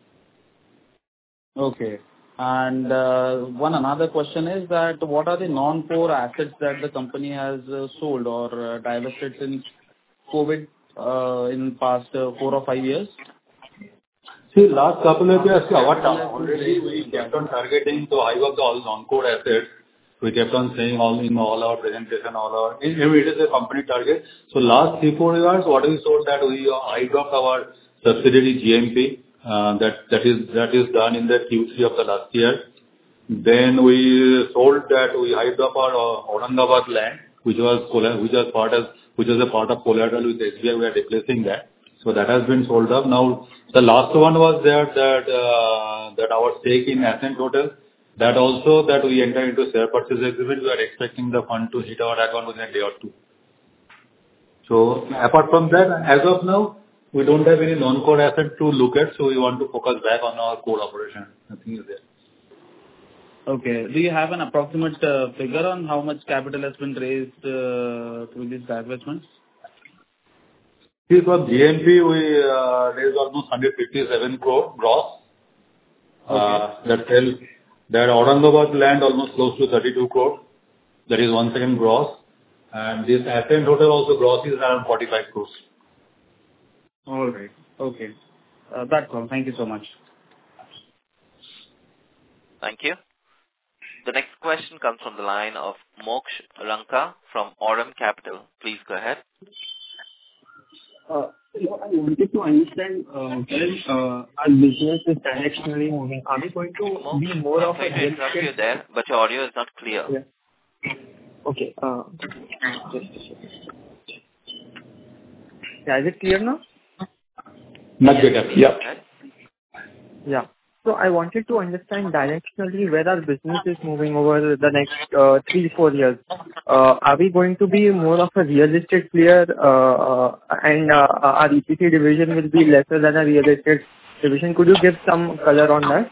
Okay. And uh, one another question is that what are the non-core assets that the company has uh, sold or uh, divested since COVID uh, in past uh, four or five years? See, last couple of years, our tar- already we kept on targeting to high up the all non-core assets. We kept on saying all in all our presentation, all our, it it is a company target. So last three, four years, what we sold that we hived up our subsidiary G M P, uh, that, that is, that is done in the Q three of the last year. Then we sold that, we hived up our uh, Aurangabad land, which was, colla- which was part of, which was a part of collateral with S B I, we are replacing that. So that has been sold up. Now, the last one was there that, uh, that our stake in Ascent Hotel, that also that we enter into share purchase agreement, we are expecting the fund to hit our account within a day or two. So apart from that, as of now, we don't have any non-core asset to look at, so we want to focus back on our core operation. Nothing is there. Okay. Do you have an approximate uh, figure on how much capital has been raised uh, through these divestments? See, for G M P, we uh, raised almost one hundred fifty-seven crore gross. Okay. Uh, that fell. That Aurangabad land almost close to thirty-two crore. That is one second gross. And this Ascent Hotel also gross is around forty-five crores. All right. Okay. Uh, that's all. Thank you so much. Thank you. The next question comes from the line of Moksh Ranka from Aurum Capital. Please go ahead. Uh, you know, I wanted to understand uh, where uh, our business is directionally moving. Are we going to Moksh, be more I'm of a sorry to real interrupt you estate? there, but your audio is not clear. Yeah. Okay. Uh, just a second. Yeah, is it clear now? Much better. Yeah. Yeah. So I wanted to understand directionally where our business is moving over the next uh, three, four years. Uh, Are we going to be more of a real estate player, uh, uh, and uh, our E P C division will be lesser than a real estate division? Could you give some color on that?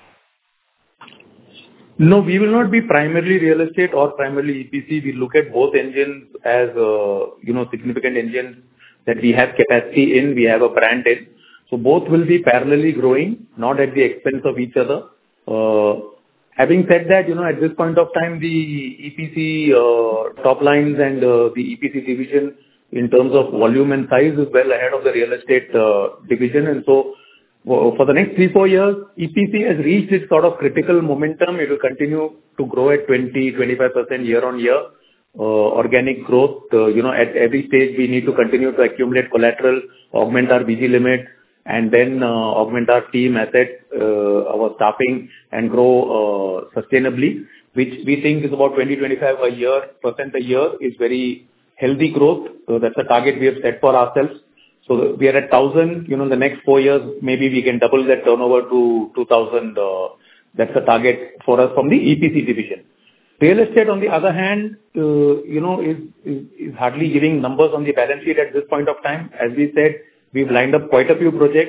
No, we will not be primarily real estate or primarily E P C. We look at both engines as, uh, you know, significant engines that we have capacity in, we have a brand in. So both will be parallelly growing, not at the expense of each other. Uh, having said that, you know, at this point of time, the E P C uh, top lines and uh, the E P C division in terms of volume and size is well ahead of the real estate uh, division. And so for the next three, four years, E P C has reached its sort of critical momentum. It will continue to grow at twenty to twenty-five percent year on year. Uh, organic growth, uh, you know, at every stage we need to continue to accumulate collateral, augment our B G limit, and then uh, augment our team assets, uh, our staffing, and grow uh, sustainably, which we think is about twenty to twenty-five a year, percent a year is very healthy growth. So that's a target we have set for ourselves. So we are at one thousand, you know, in the next four years, maybe we can double that turnover to two thousand. Uh, that's a target for us from the E P C division. Real estate, on the other hand, uh, you know, is, is, is hardly giving numbers on the balance sheet at this point of time. As we said, we've lined up quite a few projects.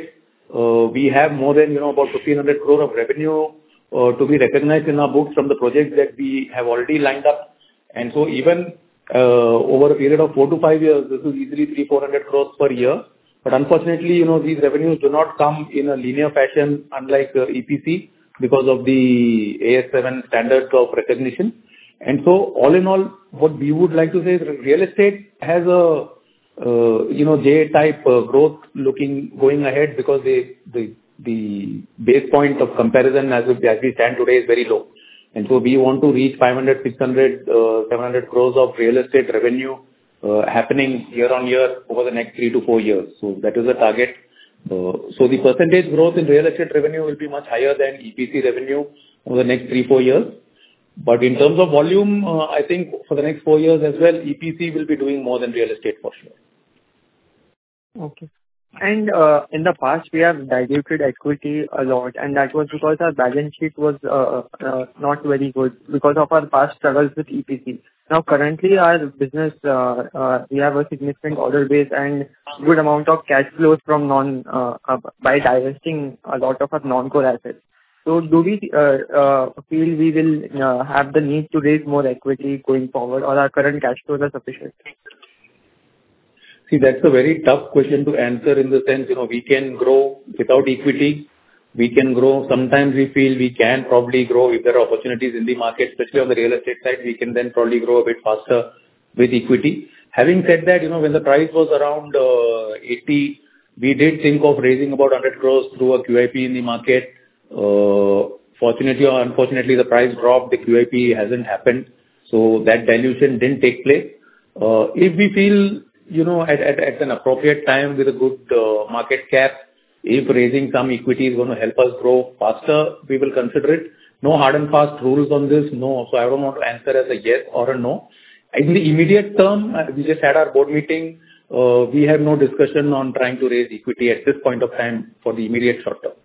uh, we have more than, you know, about fifteen hundred crore of revenue uh, to be recognized in our books from the projects that we have already lined up. And so even uh, over a period of four to five years, this is easily three, four hundred crores per year. But unfortunately, you know, these revenues do not come in a linear fashion, unlike uh, E P C, because of the A S seven standards of recognition. And so all in all, what we would like to say is real estate has a, uh, you know, J-type uh, growth looking, going ahead, because the, the, the base point of comparison as, we- as we stand today is very low. And so we want to reach five hundred, six hundred, uh, seven hundred crores of real estate revenue uh, happening year on year over the next three to four years. So that is the target. Uh, so the percentage growth in real estate revenue will be much higher than E P C revenue over the next three, four years. But in terms of volume, uh, I think for the next four years as well, E P C will be doing more than real estate for sure. Okay. And uh, in the past, we have diluted equity a lot, and that was because our balance sheet was uh, uh, not very good because of our past struggles with E P C. Now, currently, our business, uh, uh, we have a significant order base and good amount of cash flows from non uh, uh, by divesting a lot of our non-core assets. So, do we uh, uh, feel we will uh, have the need to raise more equity going forward, or our current cash flows are sufficient? See, that's a very tough question to answer in the sense, you know, we can grow without equity. We can grow. Sometimes we feel we can probably grow if there are opportunities in the market, especially on the real estate side. We can then probably grow a bit faster with equity. Having said that, you know, when the price was around uh, eighty, we did think of raising about one hundred crores through a Q I P in the market. Uh, fortunately or unfortunately, the price dropped. The Q I P hasn't happened. So that dilution didn't take place. Uh, if we feel, you know, at, at, at an appropriate time with a good uh, market cap, if raising some equity is going to help us grow faster, we will consider it. No hard and fast rules on this, no. So I don't want to answer as a yes or a no. In the immediate term, uh, we just had our board meeting. Uh, we have no discussion on trying to raise equity at this point of time for the immediate short term.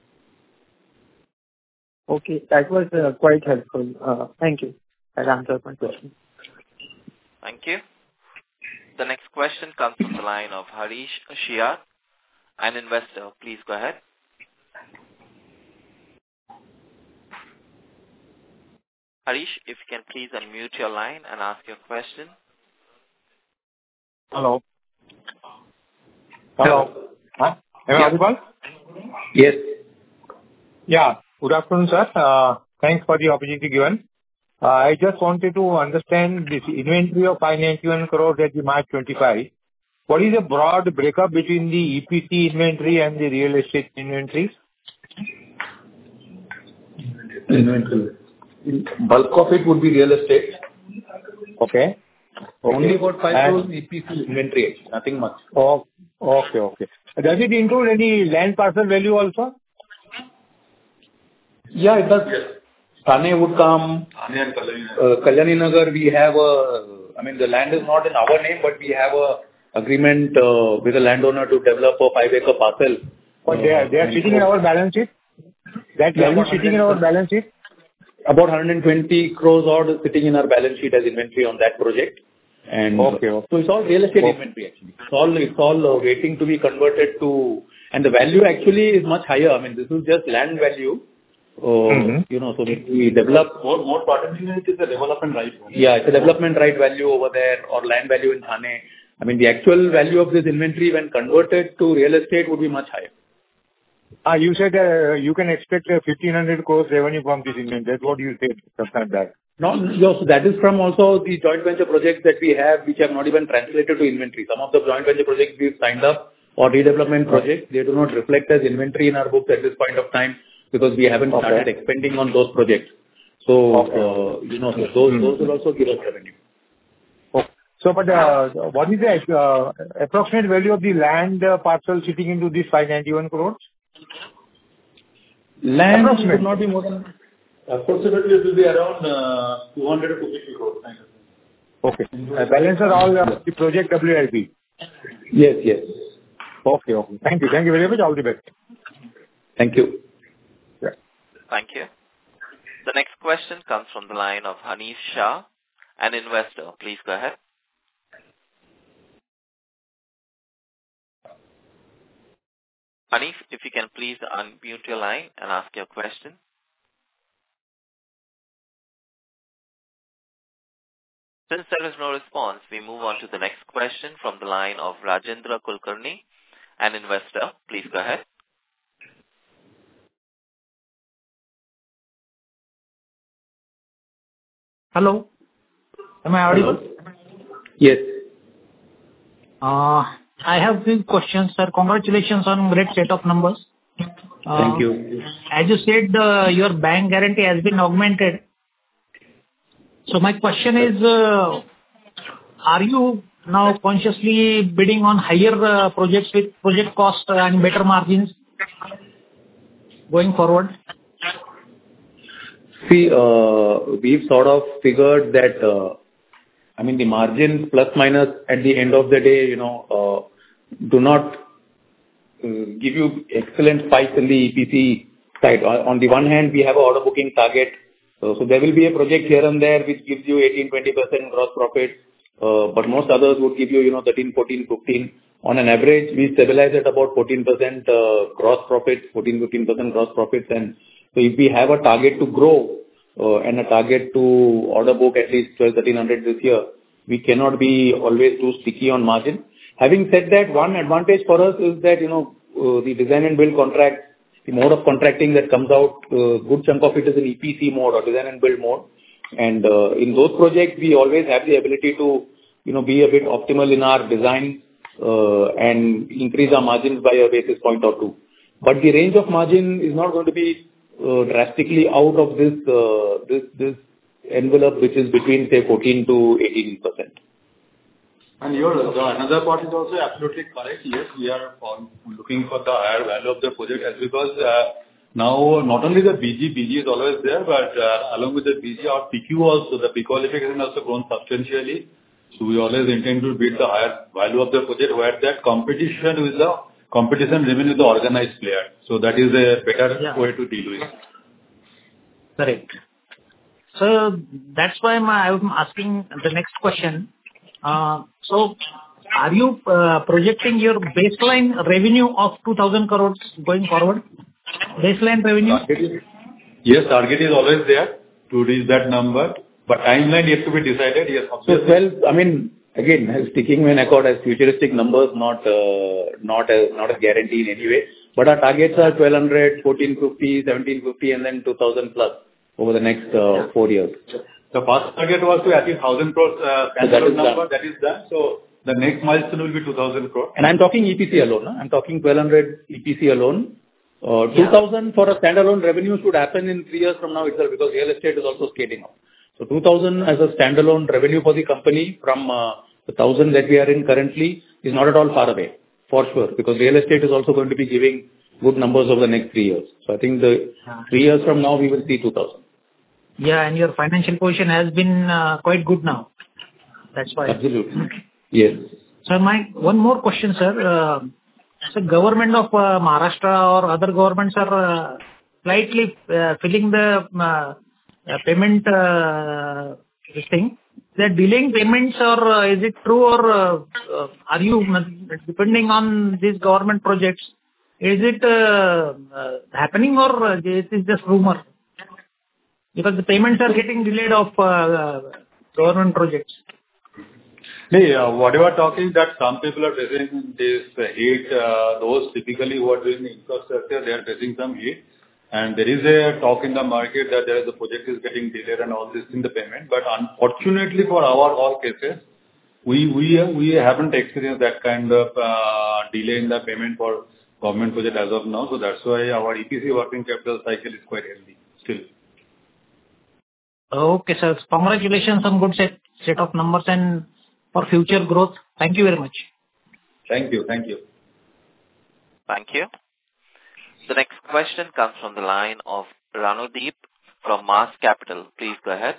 Okay, that was uh, quite helpful. Uh, thank you. That answers my question. Thank you. The next question comes from the line of Harish Shia, an investor. Please go ahead. Harish, if you can please unmute your line and ask your question. Hello. Hello. Huh? Am I audible? Yes. Yeah. Good afternoon, sir. Uh, thanks for the opportunity given. Uh, I just wanted to understand this inventory of five hundred ninety-one crores at the March twenty-five. What is the broad breakup between the E P C inventory and the real estate inventory? Inventory. Bulk of it would be real estate. Okay. Okay. Only about five And- crores E P C inventory, actually, nothing much. Oh, okay, okay. Does it include any land parcel value also? Yeah, it does. Yes. Thane would come. Thane and Kalyani. Uh, Kalyani Nagar, we have a, I mean, the land is not in our name, but we have a agreement uh, with the landowner to develop a five acre parcel. But they are, they are sitting in our balance sheet? That Yeah, value about sitting in our balance sheet? About one hundred twenty crores odd is sitting in our balance sheet as inventory on that project. And Okay, okay. so it's all real estate Okay. inventory actually. It's all, it's all uh, waiting to be converted to, and the value actually is much higher. I mean, this is just land value. Uh, Mhm. You know, so we, we develop. More, more importantly, it is the development right. Yeah, it's a development right value over there or land value in Thane. I mean, the actual value of this inventory when converted to real estate would be much higher. Ah, you said uh, you can expect uh, fifteen hundred crores revenue from this inventory. That's what you said, something like that. No, no, so that is from also the joint venture projects that we have, which have not even translated to inventory. Some of the joint venture projects we've signed up or redevelopment projects, they do not reflect as inventory in our books at this point of time because we haven't Okay. started expending on those projects. So, Okay. uh, you know, so those, Hmm. those will also give us revenue. Okay. So, but uh, what is the uh, approximate value of the land uh, parcel sitting into this five hundred ninety-one crores? Land Approximate. should not be more than... Approximately, it will be around uh, two hundred to two hundred fifty crores. Kind of thing. Okay. Uh, balance are all uh, the project W I P. Yes, yes. Okay, okay. Thank you. Thank you very much. All the best. Thank you. Yeah. Thank you. The next question comes from the line of Hanif Shah, an investor. Please go ahead. Anif, if you can please unmute your line and ask your question. Since there is no response, we move on to the next question from the line of Rajendra Kulkarni, an investor. Please go ahead. Hello. Am I audible? Yes. Uh, I have few questions, sir. Congratulations on great set of numbers. Uh, Thank you. As you said, uh, your bank guarantee has been augmented. So my question is, uh, are you now consciously bidding on higher uh, projects with project cost and better margins going forward? See, uh, we've sort of figured that, uh, I mean, the margins plus minus at the end of the day, you know, uh, do not uh, give you excellent spikes in the E P C side. On, on the one hand, we have an order booking target. Uh, so there will be a project here and there which gives you eighteen to twenty percent gross profit. Uh, but most others would give you, you know, thirteen, fourteen, fifteen. On an average, we stabilize at about fourteen percent uh, gross profits, fourteen, fifteen percent gross profits. And so if we have a target to grow uh, and a target to order book at least twelve, thirteen hundred this year, we cannot be always too sticky on margin. Having said that, one advantage for us is that, you know, uh, the design and build contract, the mode of contracting that comes out, uh, good chunk of it is in E P C mode or design and build mode. And uh, in those projects, we always have the ability to, you know, be a bit optimal in our design uh, and increase our margins by a basis point or two. But the range of margin is not going to be uh, drastically out of this uh, this this envelope, which is between say fourteen to eighteen percent. And your the another part is also absolutely correct. Yes, we are looking for the higher value of the project as because uh, now not only the B G, B G is always there, but uh, along with the B G, our P Q also, the pre-qualification also grown substantially. So we always intend to bid the higher value of the project where that competition with the competition remains with the organized player. So that is a better yeah. way to deal with. Correct. So that's why my, I'm asking the next question. Uh, so are you uh, projecting your baseline revenue of two thousand crores going forward? Baseline revenue? Target is, yes, target is always there to reach that number, but timeline yet to be decided. Yes, so, well, I mean, again, sticking my neck out as futuristic numbers, not uh, not a not a guarantee in any way. But our targets are twelve hundred, fourteen fifty, seventeen fifty, and then two thousand plus over the next uh, yeah. four years. The first target was to achieve one thousand crores uh, so that number. That is done. So the next milestone will be two thousand crores. And I'm talking E P C alone. Huh? I'm talking twelve hundred E P C alone. Uh, yeah. two thousand for a standalone revenue should happen in three years from now itself because real estate is also scaling up. So two thousand as a standalone revenue for the company from uh, the one thousand that we are in currently is not at all far away, for sure, because real estate is also going to be giving good numbers over the next three years. So I think the yeah. three years from now we will see two thousand. Yeah, and your financial position has been uh, quite good now. That's why. Absolutely. Yes. So my one more question, sir. Uh, so government of uh, Maharashtra or other governments are uh, slightly uh, filling the uh, uh, payment uh, this thing. They're delaying payments, or uh, is it true, or uh, uh, are you depending on these government projects? Is it uh, uh, happening, or uh, it is just rumor? Because the payments are getting delayed of uh, uh, government projects. Hey, uh, whatever talking that some people are facing this uh, heat, uh, those typically who are doing the infrastructure, they are facing some heat. And there is a talk in the market that there is a project is getting delayed and all this in the payment. But unfortunately for our all cases, we we we haven't experienced that kind of uh, delay in the payment for government project as of now. So that's why our E P C working capital cycle is quite healthy still. Okay, sir. Congratulations on good set, set of numbers and for future growth. Thank you very much. Thank you. Thank you. Thank you. The next question comes from the line of Ranudeep from Mars Capital. Please go ahead.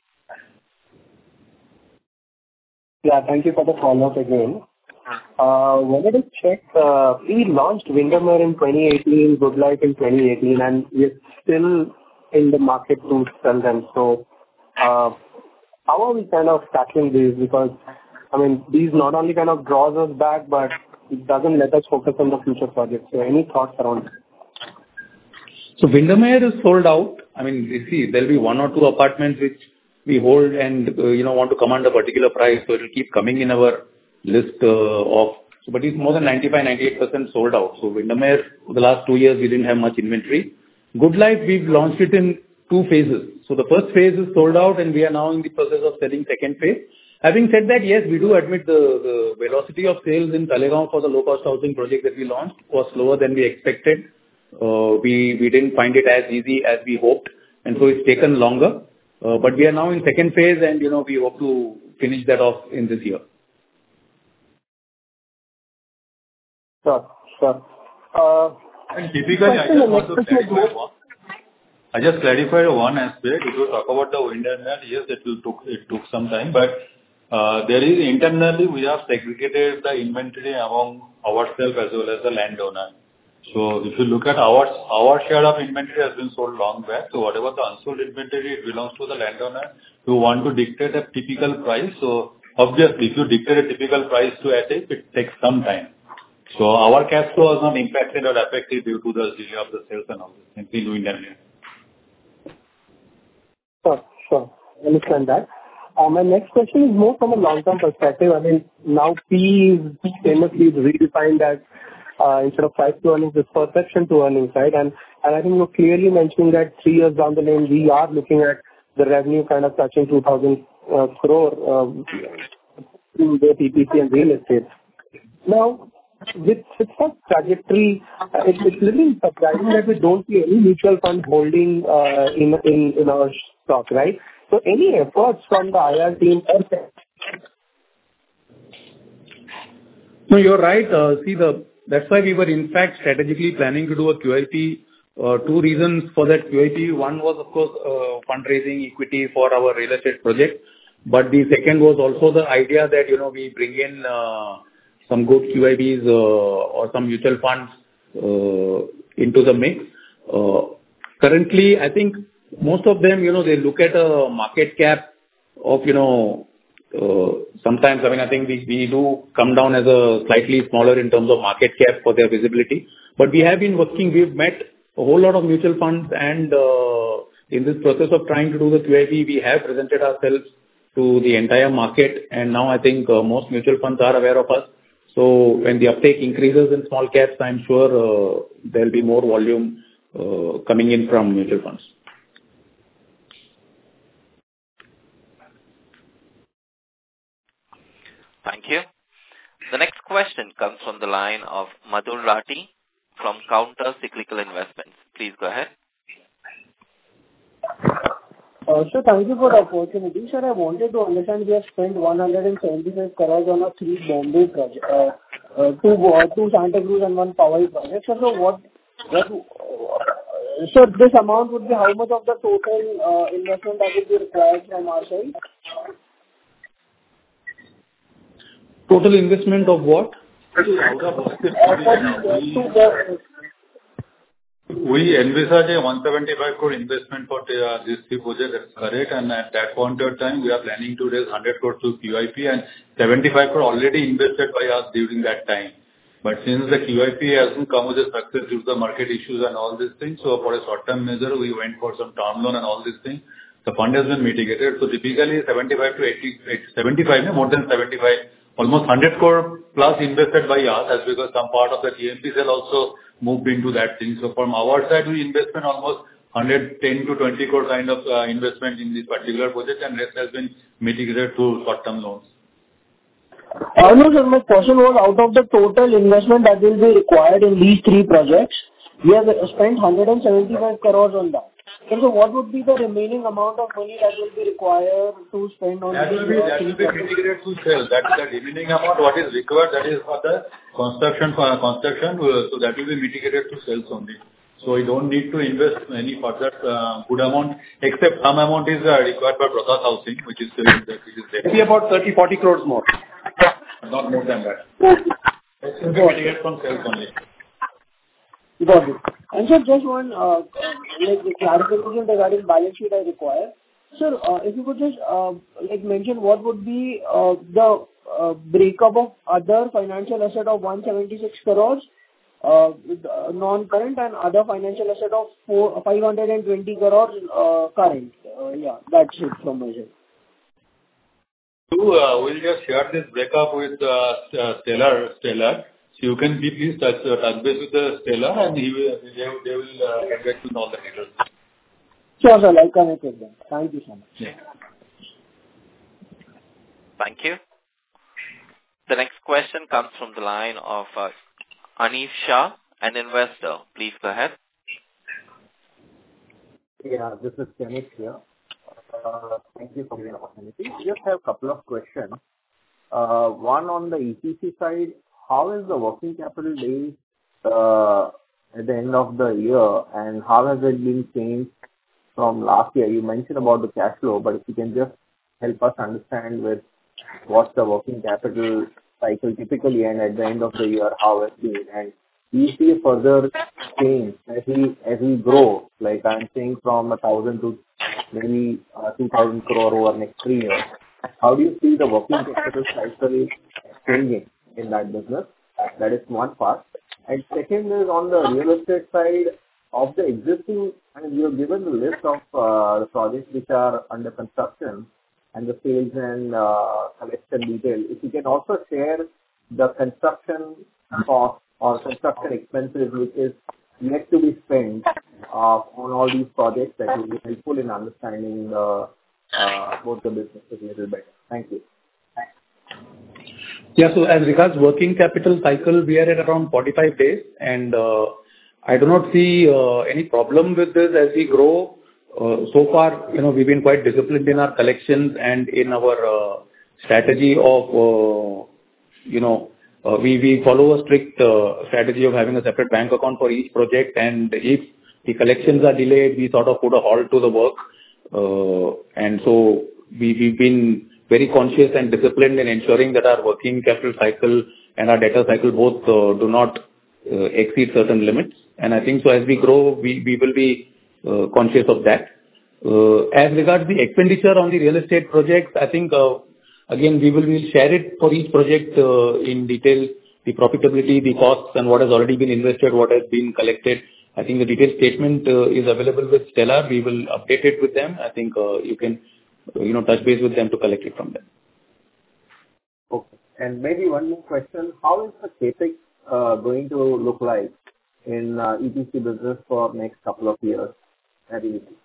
Yeah, thank you for the follow-up again. Uh, wanted to check, uh, we launched Windermere in twenty eighteen, Good Life in twenty eighteen, and we're still in the market to sell them. So, uh, how are we kind of tackling these? Because, I mean, these not only kind of draws us back, but doesn't let us focus on the future projects. So any thoughts around that? So Windermere is sold out. I mean, you see, there'll be one or two apartments which we hold and, uh, you know, want to command a particular price, so it will keep coming in our list uh, of... So, but it's more than ninety-five, ninety-eight percent sold out. So Windermere, for the last two years, we didn't have much inventory. Good Life, we've launched it in two phases. So the first phase is sold out, and we are now in the process of selling second phase. Having said that, yes, we do admit the, the velocity of sales in Talegaon for the low-cost housing project that we launched was slower than we expected. Uh, we, we didn't find it as easy as we hoped, and so it's taken longer. Uh, but we are now in second phase, and, you know, we hope to finish that off in this year. Sure, sure. Uh, and typically, I just want to clarify one. I just clarified one aspect. If you talk about the Windermere, yes, it will took it took some time, but uh, there is internally we have segregated the inventory among ourselves as well as the landowner. So if you look at our our share of inventory has been sold long back. So whatever the unsold inventory, it belongs to the landowner who want to dictate a typical price. So obviously, if you dictate a typical price to A T I P, it takes some time. So our cash flow was not impacted or affected due to the delay of the sales and all this things in Windermere. Sure, sure. I understand that. Uh, my next question is more from a long-term perspective. I mean, now P is famously redefined as uh, instead of price to earnings, it's perception to earnings, right? And and I think you're clearly mentioning that three years down the lane, we are looking at the revenue kind of touching two thousand uh, crore uh, through the P P C and real estate. Now, with, with such trajectory, uh, it, it's really surprising that we don't see any mutual fund holding uh, in, in, in our stock, right? So any efforts from the I R team? No, you're right. Uh, see, the that's why we were in fact strategically planning to do a Q I P. Uh, two reasons for that Q I P. One was, of course, uh, fundraising equity for our real estate project. But the second was also the idea that, you know, we bring in uh, some good Q I Bs uh, or some mutual funds uh, into the mix. Uh, currently, I think most of them, you know, they look at a market cap of, you know, uh, sometimes, I mean, I think we, we do come down as a slightly smaller in terms of market cap for their visibility. But we have been working, we've met a whole lot of mutual funds, and uh, in this process of trying to do the Q I P, we have presented ourselves to the entire market, and now I think uh, most mutual funds are aware of us. So when the uptake increases in small caps, I'm sure uh, there'll be more volume uh, coming in from mutual funds. Thank you. The next question comes from the line of Madhur Rathi from Counter Cyclical Investments. Please go ahead. Uh, sir, thank you for the opportunity. Sir, I wanted to understand, we have spent one hundred seventy-five crores on a three Bombay project, uh, uh, two, uh, two Santa Cruz and one Powai project. Sir, so what, what, uh, sir, this amount would be how much of the total uh, investment that would be required from our side? Total investment of what? We envisage a one hundred seventy-five crore investment for the, uh, this three project. That's correct. And at that point of time, we are planning to raise one hundred crores to Q I P, and seventy-five crore already invested by us during that time. But since the Q I P hasn't come with a success due to the market issues and all these things, so for a short-term measure, we went for some term loan and all these things. The fund has been mitigated. So typically seventy-five to eighty, seventy-five, more than seventy-five, almost one hundred crore plus invested by us, as because some part of the T M P cell also moved into that thing. So from our side, we investment almost one hundred ten to twenty crore kind of uh, investment in this particular project, and rest has been mitigated through short-term loans. Uh, no, sir, my question was, out of the total investment that will be required in these three projects, we have spent one hundred seventy-five crores on that. So what would be the remaining amount of money that will be required to spend on that? Will be, that will be mitigated to sell. That is the remaining amount, what is required, that is for the construction, for construction, so that will be mitigated to sales only. So we don't need to invest any further uh, good amount, except some amount is uh, required for Prasad Housing, which is still which is there. Maybe about thirty, forty crores more. Not more than that. It will be mitigated from sales only. Got it. And sir, just one uh, like clarification regarding balance sheet I require. Sir, uh, if you could just uh, like mention what would be uh, the uh, breakup of other financial asset of one hundred seventy-six crores, uh, with, uh, non-current, and other financial asset of four, five hundred twenty crores uh, current. Uh, yeah, that's it from my side. So, uh, we'll just share this breakup with uh, Stellar. Stellar. So you can be please touch, uh, touch base with the Stellar, and he will, they, will- they will uh, get back to all the details. Sure, sir. I'll connect with them. Thank you so much. Yeah. Thank you. The next question comes from the line of uh, Anif Shah, an investor. Please go ahead. Yeah, this is Kenneth here. Uh, Thank you for the opportunity. Just have a couple of questions. Uh, One on the E P C side, how is the working capital days uh, at the end of the year, and how has it been changed from last year? You mentioned about the cash flow, but if you can just help us understand with what's the working capital cycle typically, and at the end of the year, how it's been. And do you see a further change as we as we grow, like I'm saying, from a thousand to maybe uh, two thousand crore over next three years? How do you see the working capital cycle changing in that business? That is one part. And second is on the real estate side of the existing, and you have given the list of uh, the projects which are under construction and the sales and uh, collection detail. If you can also share the construction cost or construction expenses which is yet to be spent uh, on all these projects, that will be helpful in understanding uh, uh, both the businesses a little better. Thank you. Yeah. So as regards working capital cycle, we are at around forty-five days, and uh, I do not see uh, any problem with this as we grow. Uh, So far, you know, we've been quite disciplined in our collections and in our uh, strategy of, uh, you know, uh, we we follow a strict uh, strategy of having a separate bank account for each project, and if the collections are delayed, we sort of put a halt to the work. Uh, And so we- we've been very conscious and disciplined in ensuring that our working capital cycle and our debtor cycle both uh, do not uh, exceed certain limits. And I think so as we grow, we we will be uh, conscious of that. Uh, As regards the expenditure on the real estate projects, I think, uh, again, we will we'll share it for each project uh, in detail, the profitability, the costs, and what has already been invested, what has been collected. I think the detailed statement uh, is available with Stellar. We will update it with them. I think uh, you can, uh, you know, touch base with them to collect it from them. Okay. And maybe one more question. How is the CapEx uh, going to look like in uh, E P C business for next couple of years at E P C?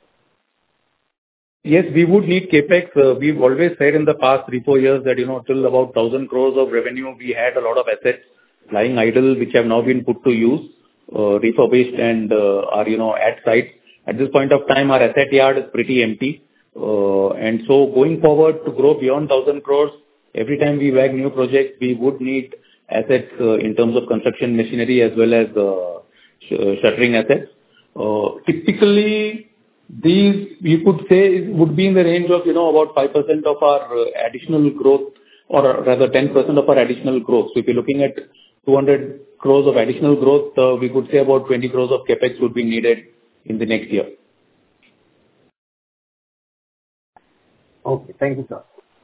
Yes, we would need CapEx. Uh, We've always said in the past three, four years that, you know, till about one thousand crores of revenue, we had a lot of assets lying idle, which have now been put to use, uh, refurbished and uh, are, you know, at site. At this point of time, our asset yard is pretty empty. Uh, And so going forward, to grow beyond one thousand crores, every time we bag new projects, we would need assets uh, in terms of construction machinery as well as uh, sh- shuttering assets. Uh, Typically, these, you could say, would be in the range of, you know, about five percent of our uh, additional growth, or rather ten percent of our additional growth. So if you're looking at two hundred crores of additional growth, uh, we could say about twenty crores of CapEx would be needed in the next year. Okay. Thank you, sir.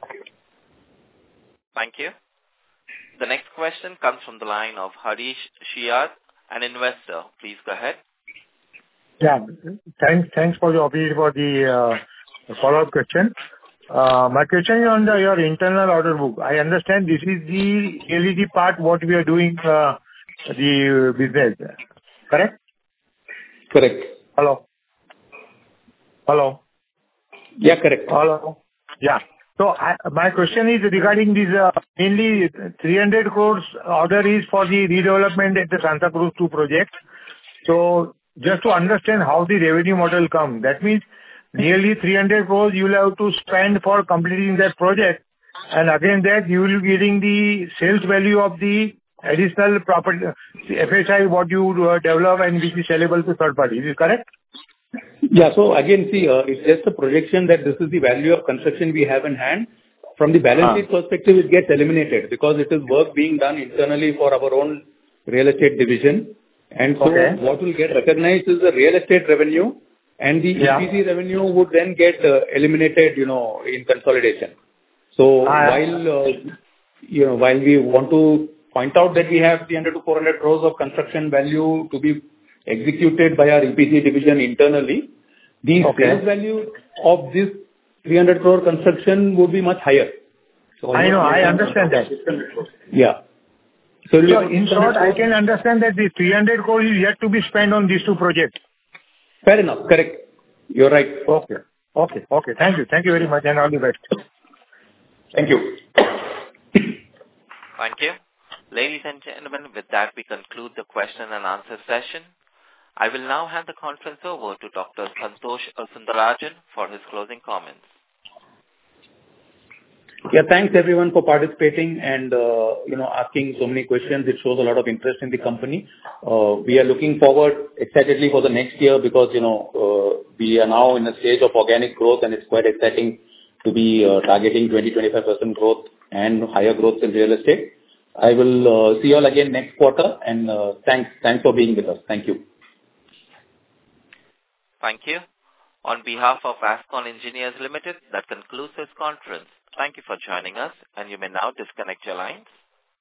Thank you. The next question comes from the line of Harish Shiad, an investor. Please go ahead. Yeah. Thanks, thanks for the opportunity for the uh, follow-up question. Uh, My question is on the, your internal order book. I understand this is the L E D part, what we are doing, uh, the business, correct? Correct. Hello? Hello? Yeah, correct. Hello? Yeah. So I, my question is regarding this, uh, mainly three hundred crores order is for the redevelopment at the Santa Cruz two project. So just to understand how the revenue model comes, that means nearly three hundred crores you will have to spend for completing that project, and again that you will be getting the sales value of the additional property, F S I, what you uh, develop and which is sellable to third party. Is it correct? Yeah. So again, see, uh, it's just a projection that this is the value of construction we have in hand. From the balance sheet perspective, it gets eliminated because it is work being done internally for our own real estate division. And so Okay. what will get recognized is the real estate revenue, and the Yeah. E P C revenue would then get uh, eliminated, you know, in consolidation. So Ah, while uh, you know, while we want to point out that we have three hundred to four hundred crores of construction value to be executed by our E P C division internally, the Okay. sales value of this three hundred crore construction would be much higher. So I know, I understand that. Yeah. So, So in short, I can understand that the three hundred crore is yet to be spent on these two projects. Fair enough. Correct. You're right. Okay. Okay. Okay. Thank you. Thank you very much, and all the best. Thank you. Thank you. Ladies and gentlemen, with that, we conclude the question and answer session. I will now hand the conference over to Doctor Santosh Sundararajan for his closing comments. Yeah, thanks everyone for participating and, uh, you know, asking so many questions. It shows a lot of interest in the company. Uh, we are looking forward excitedly for the next year because, you know, uh, we are now in a stage of organic growth and it's quite exciting to be uh, targeting twenty to twenty-five percent growth and higher growth in real estate. I will uh, see you all again next quarter and uh, thanks, thanks for being with us. Thank you. Thank you. On behalf of Vascon Engineers Limited, that concludes this conference. Thank you for joining us, and you may now disconnect your lines.